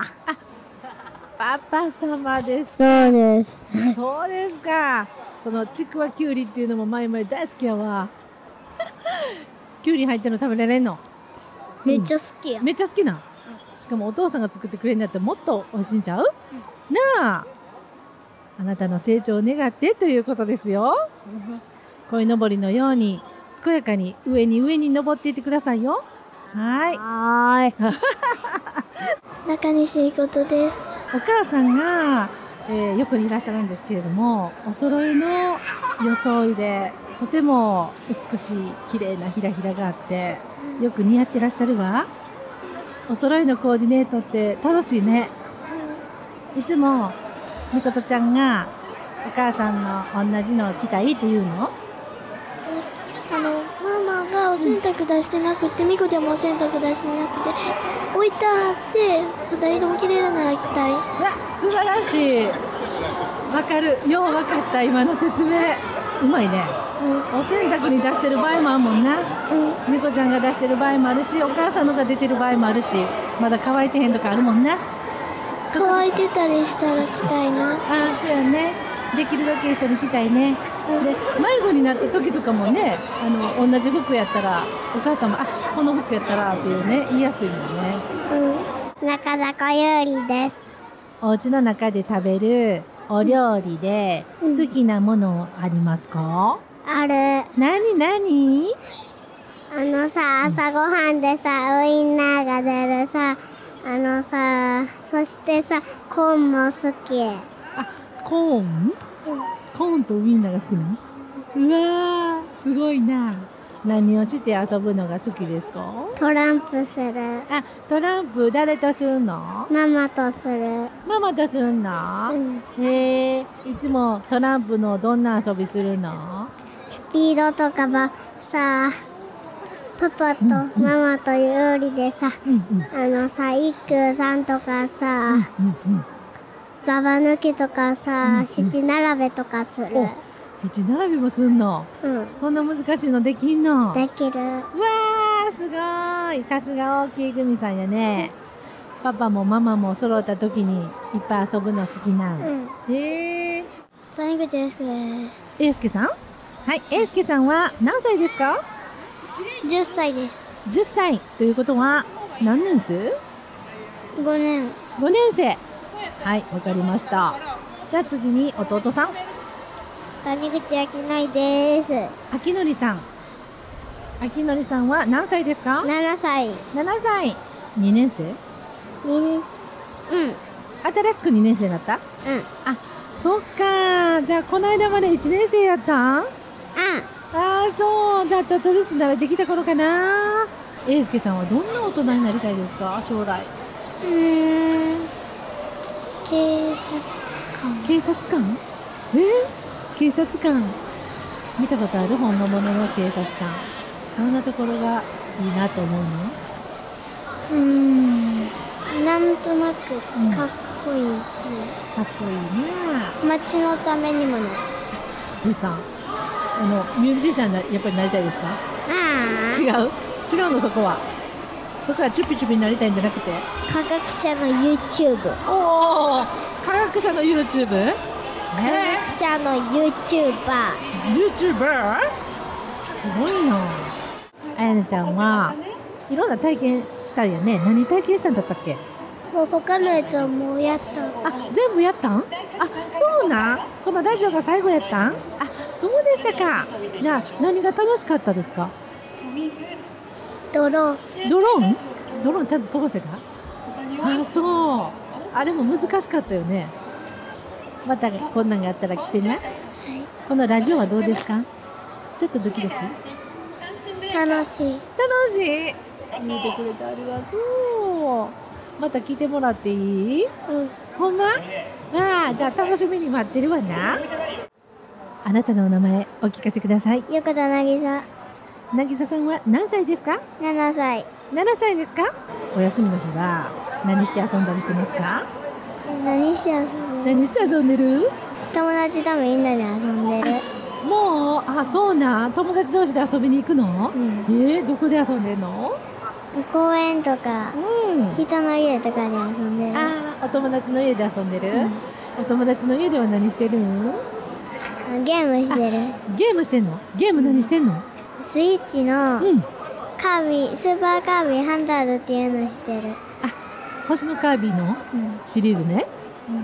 [SPEAKER 8] 様です。
[SPEAKER 6] そうです。
[SPEAKER 8] そうですか。そのちくわきゅうりっていうのも前々大好きやわ。きゅうり入ってるの食べられんの？
[SPEAKER 6] めっちゃ好きや。
[SPEAKER 8] めっちゃ好きな。しかもお父さんが作ってくれるんだったらもっと美味しいんちゃう？なあ。あなたの成長を願ってということですよ。鯉のぼりのように健やかに上に登っていってくださいよ。はい。
[SPEAKER 6] 中西いことです。
[SPEAKER 8] お母さんが、横にいらっしゃるんですけれども、お揃いの装いでとても美しい綺麗なひらひらがあってよく似合ってらっしゃるわ。お揃いのコーディネートって楽しいね。いつもみことちゃんがお母さんの同じのを着たいって言うの？
[SPEAKER 6] ママがお洗濯出してなくて、みこちゃんもお洗濯出してなくて置いてあって、二人とも綺麗だなら着たい。
[SPEAKER 8] 素晴らしい。わかる。ようわかった。今の説明うまいね。お洗濯に出してる場合もあるもんな。みこちゃんが出してる場合もあるし、お母さんのが出てる場合もあるし、まだ乾いてへんとかあるもんな。
[SPEAKER 6] 乾いてたりしたら着たいな。
[SPEAKER 8] そうやね。できるだけ一緒に着たいね。で、迷子になった時とかもね、同じ服やったらお母さんもこの服やったらっていうね、言いやすいもんね。
[SPEAKER 6] 中田ゆうりです。
[SPEAKER 8] お家の中で食べるお料理で好きなものありますか？
[SPEAKER 6] ある。
[SPEAKER 8] 何？
[SPEAKER 6] 朝ごはんでさ、ウインナーが出るさ、そしてさ、コーンも好き。
[SPEAKER 8] コーン？コーンとウインナーが好きなの？うわー、すごいな。何をして遊ぶのが好きですか？
[SPEAKER 6] トランプする。
[SPEAKER 8] トランプ誰とするの？
[SPEAKER 6] ママとする。
[SPEAKER 8] ママとするの？いつもトランプのどんな遊びするの？
[SPEAKER 6] スピードとかはさ、パパとママと有利でさ、一休さんとかさ、ババ抜きとかさ、七並べとかする。
[SPEAKER 8] 七並べもすんの？そんな難しいのできんの？
[SPEAKER 6] できる。
[SPEAKER 8] うわー、すごい。さすが大きいグミさんやね。パパもママも揃った時にいっぱい遊ぶの好きなん。
[SPEAKER 6] 谷口英介です。
[SPEAKER 8] 英介さん？はい、英介さんは何歳ですか
[SPEAKER 6] ？10歳です。
[SPEAKER 8] 10歳ということは何年生
[SPEAKER 6] ？5年。
[SPEAKER 8] 5年生。はい、わかりました。じゃあ次に弟さん。
[SPEAKER 6] 谷口明典です。
[SPEAKER 8] 明典さん。明典さんは何歳ですか
[SPEAKER 6] ？7歳。
[SPEAKER 8] 7歳。2年生？新しく2年生だった？そっか。じゃあこの間まで1年生やったん？そう。じゃあちょっとずつ慣れてきた頃かな。英介さんはどんな大人になりたいですか？将来。
[SPEAKER 6] 警察官。
[SPEAKER 8] 警察官？警察官見たことある？本物の警察官。どんなところがいいなと思うの？
[SPEAKER 6] なんとなくかっこいいし、
[SPEAKER 8] かっこいいな。
[SPEAKER 6] 街のためにもなる。
[SPEAKER 8] リさん、ミュージシャンやっぱりなりたいですか？違うの、そこはチュピチュピになりたいんじゃなくて、
[SPEAKER 6] 科学者の YouTube。
[SPEAKER 8] おお、科学者の YouTube？
[SPEAKER 6] 科学者の YouTuber。
[SPEAKER 8] すごいな。あやなちゃんはいろんな体験したよね。何体験したんだったっけ？
[SPEAKER 6] もう他のやつはもうやった。
[SPEAKER 8] 全部やったん？そうなん？このラジオが最後やったん？そうでしたか。じゃあ何が楽しかったですか？
[SPEAKER 6] ドロ
[SPEAKER 8] ーンちゃんと飛ばせた？そう。あれも難しかったよね。またこんなんがあったら来てね。はい。このラジオはどうですか？ちょっとドキドキ？
[SPEAKER 6] 楽しい。
[SPEAKER 8] 言ってくれてありがとう。また来てもらっていい？ほんま？じゃあ楽しみに待ってるわな。あなたのお名前お聞かせください。
[SPEAKER 6] 横田渚。
[SPEAKER 8] 渚さんは何歳ですか
[SPEAKER 6] ？7歳。
[SPEAKER 8] 7歳ですか？お休みの日は何して遊んだりしてますか？
[SPEAKER 6] 何して
[SPEAKER 8] 遊んでる？
[SPEAKER 6] 友達とみんなで遊んでる。
[SPEAKER 8] もうそうな。友達同士で遊びに行くの？どこで遊んでるの？
[SPEAKER 6] 公園とか、人の家とかで遊んでる。
[SPEAKER 8] お友達の家で遊んでる？お友達の家では何してる？
[SPEAKER 6] ゲームしてる。
[SPEAKER 8] ゲームしてんの？ゲーム何してんの？
[SPEAKER 6] スイッチのカービィ、スーパーカービィハンターズっていうのしてる。
[SPEAKER 8] 星のカービィのシリーズね。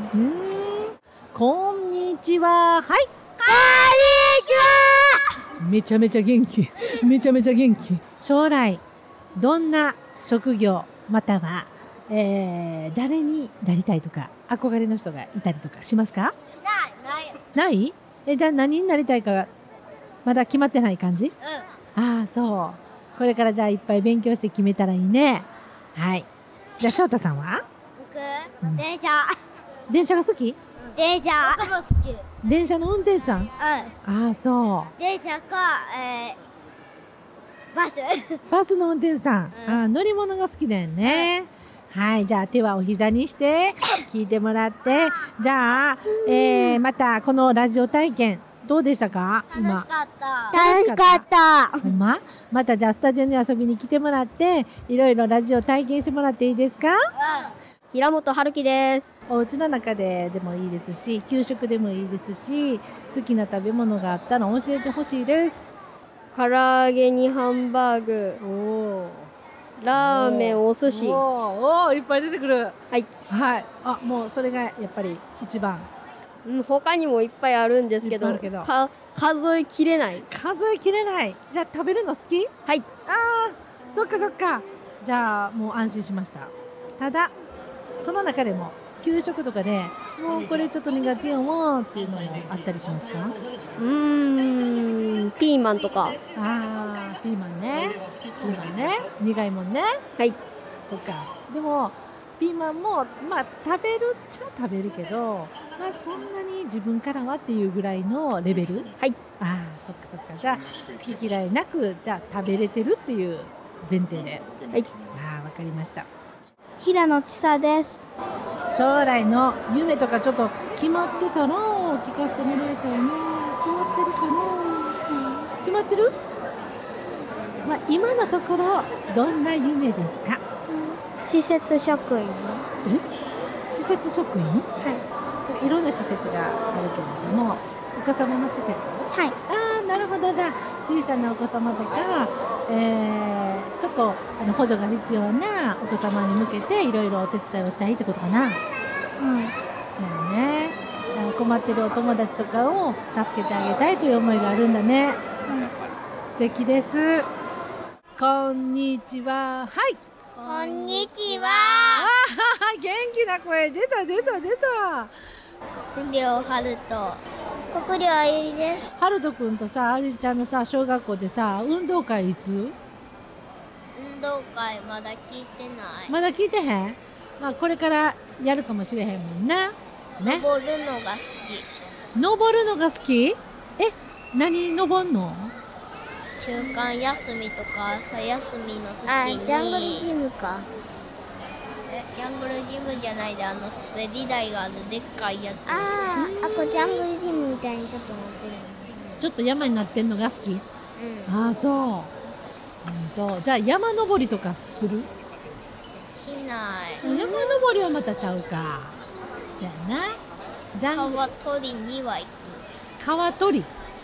[SPEAKER 8] こんにちは。はい。こんにちは。めちゃめちゃ元気。将来どんな職業または、誰になりたいとか憧れの人がいたりとかしますか？ない？じゃあ何になりたいかまだ決まってない感じ？そう。これからじゃあいっぱい勉強して決めたらいいね。はい。じゃあ翔太さんは？
[SPEAKER 6] 僕、
[SPEAKER 8] 電車が好き？
[SPEAKER 6] 電車も好き。
[SPEAKER 8] 電車の運転手さん？そう。
[SPEAKER 6] 電車か、
[SPEAKER 8] バスの運転手さん。乗り物が好きだよね。はい。じゃあ手はお膝にして聞いてもらって、じゃあ、またこのラジオ体験どうでしたか？
[SPEAKER 6] 楽しかった。
[SPEAKER 8] ほんま？またじゃあスタジオに遊びに来てもらっていろいろラジオ体験してもらっていいですか？
[SPEAKER 9] 平本春樹です。
[SPEAKER 8] お家の中でもいいですし、給食でもいいですし、好きな食べ物があったら教えてほしいです。
[SPEAKER 9] 唐揚げにハンバーグ、ラーメン、お寿司。
[SPEAKER 8] いっぱい出てくる。
[SPEAKER 9] はい。
[SPEAKER 8] もうそれがやっぱり一番。
[SPEAKER 9] 他にもいっぱいあるんですけど、数えきれない。
[SPEAKER 8] じゃあ食べるの好き？
[SPEAKER 9] はい。
[SPEAKER 8] そっか。じゃあもう安心しました。ただその中でも給食とかでもうこれちょっと苦手よもっていうのもあったりしますか？
[SPEAKER 9] ピーマンとか。
[SPEAKER 8] ピーマンね。苦いもんね。
[SPEAKER 9] はい。
[SPEAKER 8] そっか。でもピーマンも食べるっちゃ食べるけど、そんなに自分からはっていうぐらいのレベル。
[SPEAKER 9] はい。
[SPEAKER 8] そっか。じゃあ好き嫌いなくじゃあ食べれてるっていう前提で。
[SPEAKER 9] はい。
[SPEAKER 8] わかりました。
[SPEAKER 6] 平野千沙です。
[SPEAKER 8] 将来の夢とかちょっと決まってたら聞かせてもらいたいな。決まってるかな？決まってる？今のところどんな夢ですか？
[SPEAKER 6] 施設職員。
[SPEAKER 8] 施設職員？いろんな施設があるけれども、お子様の施設？なるほど。じゃあ小さなお子様とか、ちょっと補助が必要なお子様に向けていろいろお手伝いをしたいってことかな。そうだね。困ってるお友達とかを助けてあげたいという思いがあるんだね。素敵です。こんにちは。
[SPEAKER 6] こんにちは。
[SPEAKER 8] 元気な声出た。
[SPEAKER 6] 国領春人。国領あゆりです。
[SPEAKER 8] 春人くんとさ、あゆりちゃんのさ、小学校でさ、運動会いつ？
[SPEAKER 6] 運動会まだ聞いてない。
[SPEAKER 8] まだ聞いてへん？これからやるかもしれへんもんね。
[SPEAKER 10] 登るのが好き。
[SPEAKER 8] 登るのが好き？何登んの？
[SPEAKER 10] 中間休みとか朝休みの時に。
[SPEAKER 6] ジャングルジムか。
[SPEAKER 10] ジャングルジムじゃないで、滑り台があるでっかいやつ。
[SPEAKER 6] これジャングルジムみたいにちょっと乗ってる。
[SPEAKER 8] ちょっと山になってんのが好き？そう。じゃあ山登りとかする？
[SPEAKER 10] しない。
[SPEAKER 8] 山登りはまたちゃうか。そうやな。
[SPEAKER 10] 川取りには行く。
[SPEAKER 8] 川取り？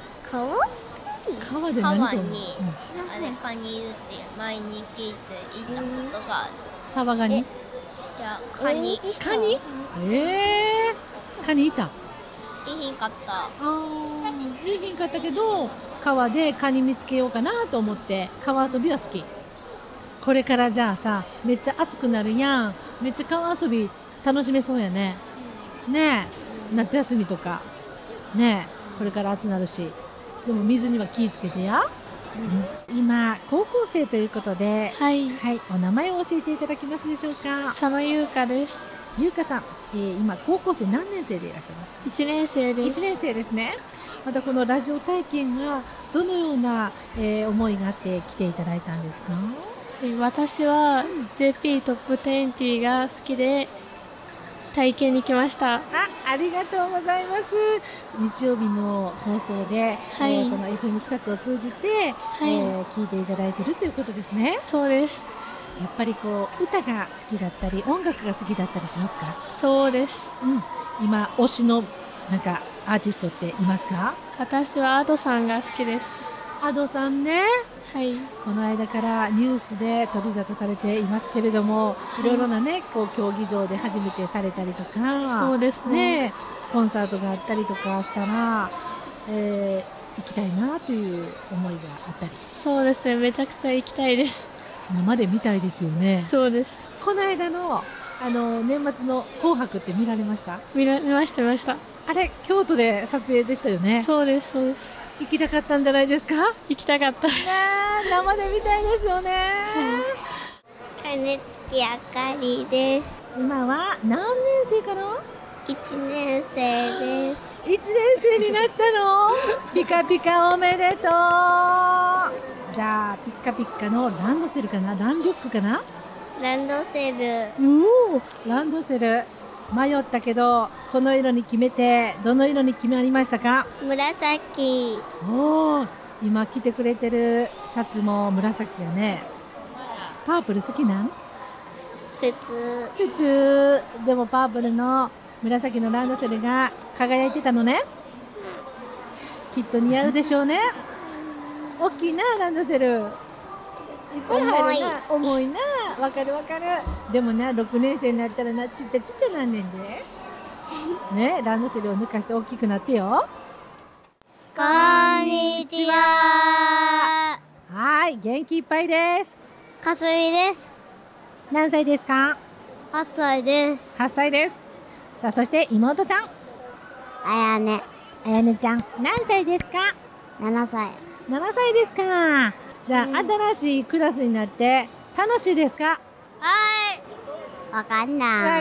[SPEAKER 8] 川で何
[SPEAKER 10] 川
[SPEAKER 8] 取るの？
[SPEAKER 10] に、カニいるって前に聞いていたことがある。
[SPEAKER 8] 沢ガニ？
[SPEAKER 10] じゃあカニ。
[SPEAKER 8] カニ？カニいた？
[SPEAKER 10] いいひんかった。
[SPEAKER 8] いいひんかったけど、川でカニ見つけようかなと思って川遊びは好き。これからじゃあさ、めっちゃ暑くなるやん。めっちゃ川遊び楽しめそうやね。ねえ、夏休みとかねえ、これから暑なるし、でも水には気ぃつけてや。今高校生ということで、お名前を教えていただけますでしょうか？
[SPEAKER 11] 佐野優香です。
[SPEAKER 8] 優香さん、今高校生何年生でいらっしゃいますか
[SPEAKER 11] ？1年生です。
[SPEAKER 8] 1年生ですね。またこのラジオ体験がどのような、思いがあって来ていただいたんですか？
[SPEAKER 11] 私は JP トップ20が好きで体験に来ました。
[SPEAKER 8] ありがとうございます。日曜日の放送で、この FM 草津を通じて、聞いていただいているということですね。
[SPEAKER 11] そうです。
[SPEAKER 8] やっぱりこう歌が好きだったり音楽が好きだったりしますか？
[SPEAKER 11] そうです。
[SPEAKER 8] 今推しのなんかアーティストっていますか？
[SPEAKER 11] 私はAdoさんが好きです。
[SPEAKER 8] Adoさんね。この間からニュースで取り沙汰されていますけれども、いろいろなねこう競技場で初めてされたりとか、
[SPEAKER 11] そうですね。
[SPEAKER 8] コンサートがあったりとかしたら、行きたいなという思いがあったり。
[SPEAKER 11] そうですね、めちゃくちゃ行きたいです。
[SPEAKER 8] 生で見たいですよね。
[SPEAKER 11] そうです。
[SPEAKER 8] この間の年末の紅白って見られました？
[SPEAKER 11] 見ました。
[SPEAKER 8] あれ京都で撮影でしたよね。
[SPEAKER 11] そうです。
[SPEAKER 8] 行きたかったんじゃないですか？
[SPEAKER 11] 行きたかったです。
[SPEAKER 8] 生で見たいですよね。
[SPEAKER 6] 金月あかりです。
[SPEAKER 8] 今は何年生かな
[SPEAKER 6] ？1年生です。
[SPEAKER 8] 1年生になったの？ピカピカおめでとう。じゃあピッカピッカのランドセルかな？ランリュックかな？
[SPEAKER 6] ランドセル。
[SPEAKER 8] ランドセル迷ったけどこの色に決めて、どの色に決まりましたか？
[SPEAKER 6] 紫。
[SPEAKER 8] 今着てくれてるシャツも紫やね。パープル好きなん？普通。でもパープルの紫のランドセルが輝いてたのね。きっと似合うでしょうね。大きいなランドセル。いっぱい入るな。重いな。わかる。でもな6年生になったらなちっちゃなんねんで。ね、ランドセルを抜かして大きくなってよ。
[SPEAKER 6] こんにちは。
[SPEAKER 8] はい、元気いっぱいです。
[SPEAKER 6] かすみです。
[SPEAKER 8] 何歳ですか
[SPEAKER 6] ？8歳です。
[SPEAKER 8] 8歳です。さあ、そして妹ちゃん。
[SPEAKER 6] あやね
[SPEAKER 8] ちゃん何歳ですか
[SPEAKER 6] ？7歳。
[SPEAKER 8] 7歳ですか。じゃあ、新しいクラスになって楽しいですか？
[SPEAKER 6] はい。わかんない。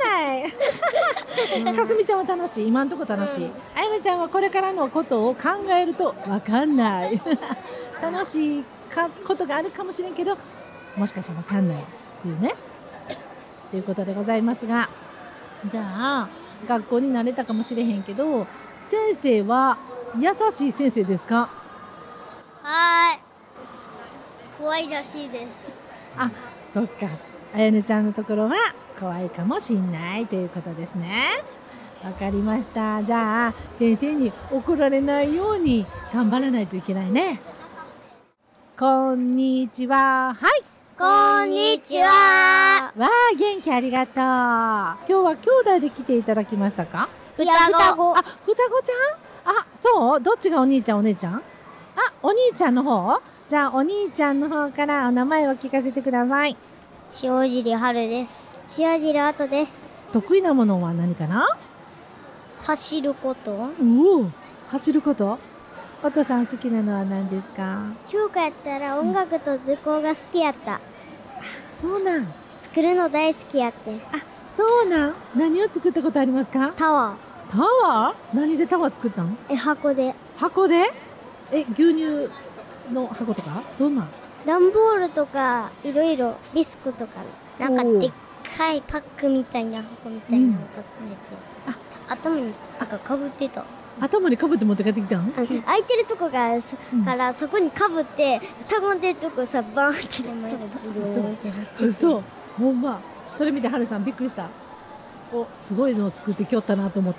[SPEAKER 8] かすみちゃんは楽しい。今のところ楽しい。あやねちゃんはこれからのことを考えるとわかんない。楽しいことがあるかもしれんけど、もしかしたらわかんないっていうね。ということでございますが、じゃあ学校に慣れたかもしれへんけど、先生は優しい先生ですか？
[SPEAKER 6] はい。怖いらしいです。
[SPEAKER 8] そっか。あやねちゃんのところは怖いかもしんないということですね。わかりました。じゃあ先生に怒られないように頑張らないといけないね。こんにちは。はい。
[SPEAKER 6] こんにちは。
[SPEAKER 8] わあ、元気ありがとう。今日は兄弟で来ていただきましたか？
[SPEAKER 6] 双子。
[SPEAKER 8] 双子ちゃん？そう？どっちがお兄ちゃんお姉ちゃん？お兄ちゃんの方？じゃあお兄ちゃんの方からお名前を聞かせてください。
[SPEAKER 6] 塩尻春です。塩尻あとです。
[SPEAKER 8] 得意なものは何かな？
[SPEAKER 6] 走ること。
[SPEAKER 8] 走ること？お父さん好きなのは何ですか？
[SPEAKER 6] 中華やったら音楽と図工が好きやった。
[SPEAKER 8] そうなん。
[SPEAKER 6] 作るの大好きやって。
[SPEAKER 8] そうなん。何を作ったことありますか？
[SPEAKER 6] タワ
[SPEAKER 8] ー。タワー？何でタワー作ったの？
[SPEAKER 6] 箱で。
[SPEAKER 8] 箱で？牛乳の箱とか？どんな？
[SPEAKER 6] 段ボールとかいろいろビスクとか、なんかでっかいパックみたいな箱みたいなのが詰めて、頭になんかかぶってた。
[SPEAKER 8] 頭にかぶって持って帰ってきたの？
[SPEAKER 6] 空いてるとこがあるからそこにかぶってたまってるとこさバーンって出前がブーンってなってて。
[SPEAKER 8] そう。ほんま。それ見てはるさんびっくりした。すごいのを作ってきよったなと思った。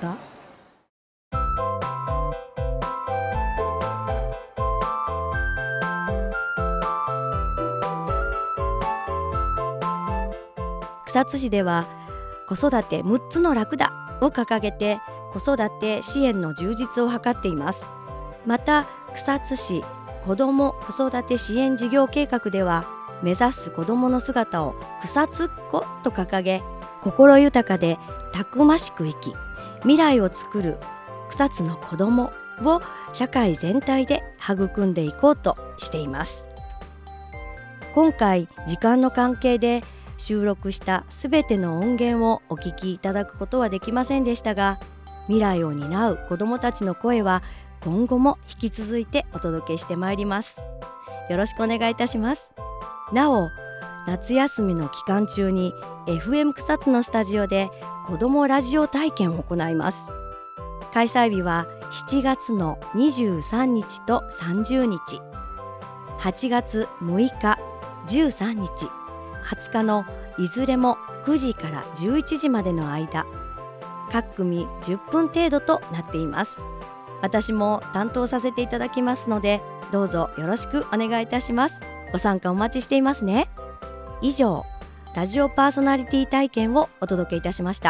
[SPEAKER 1] 草津市では子育て6つの楽だを掲げて子育て支援の充実を図っています。また草津市子ども子育て支援事業計画では目指す子どもの姿を草津っ子と掲げ、心豊かでたくましく生き未来を作る草津の子どもを社会全体で育んでいこうとしています。今回時間の関係で収録したすべての音源をお聞きいただくことはできませんでしたが、未来を担う子どもたちの声は今後も引き続いてお届けしてまいります。よろしくお願いいたします。なお、夏休みの期間中に FM 草津のスタジオで子どもラジオ体験を行います。開催日は7月の23日と30日、8月6日、13日、20日のいずれも9時から11時までの間、各組10分程度となっています。私も担当させていただきますので、どうぞよろしくお願いいたします。ご参加お待ちしていますね。以上、ラジオパーソナリティ体験をお届けいたしました。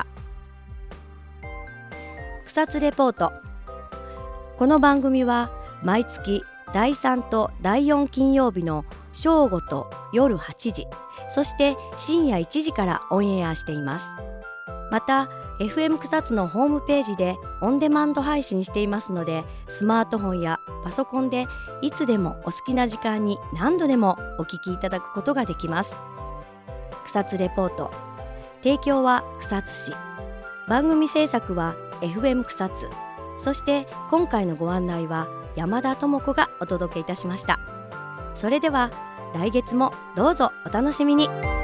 [SPEAKER 1] 草津レポート。この番組は毎月第3と第4金曜日の正午と夜8時、そして深夜1時からオンエアしています。また FM 草津のホームページでオンデマンド配信していますので、スマートフォンやパソコンでいつでもお好きな時間に何度でもお聞きいただくことができます。草津レポート、提供は草津市、番組制作は FM 草津、そして今回のご案内は山田智子がお届けいたしました。それでは来月もどうぞお楽しみに。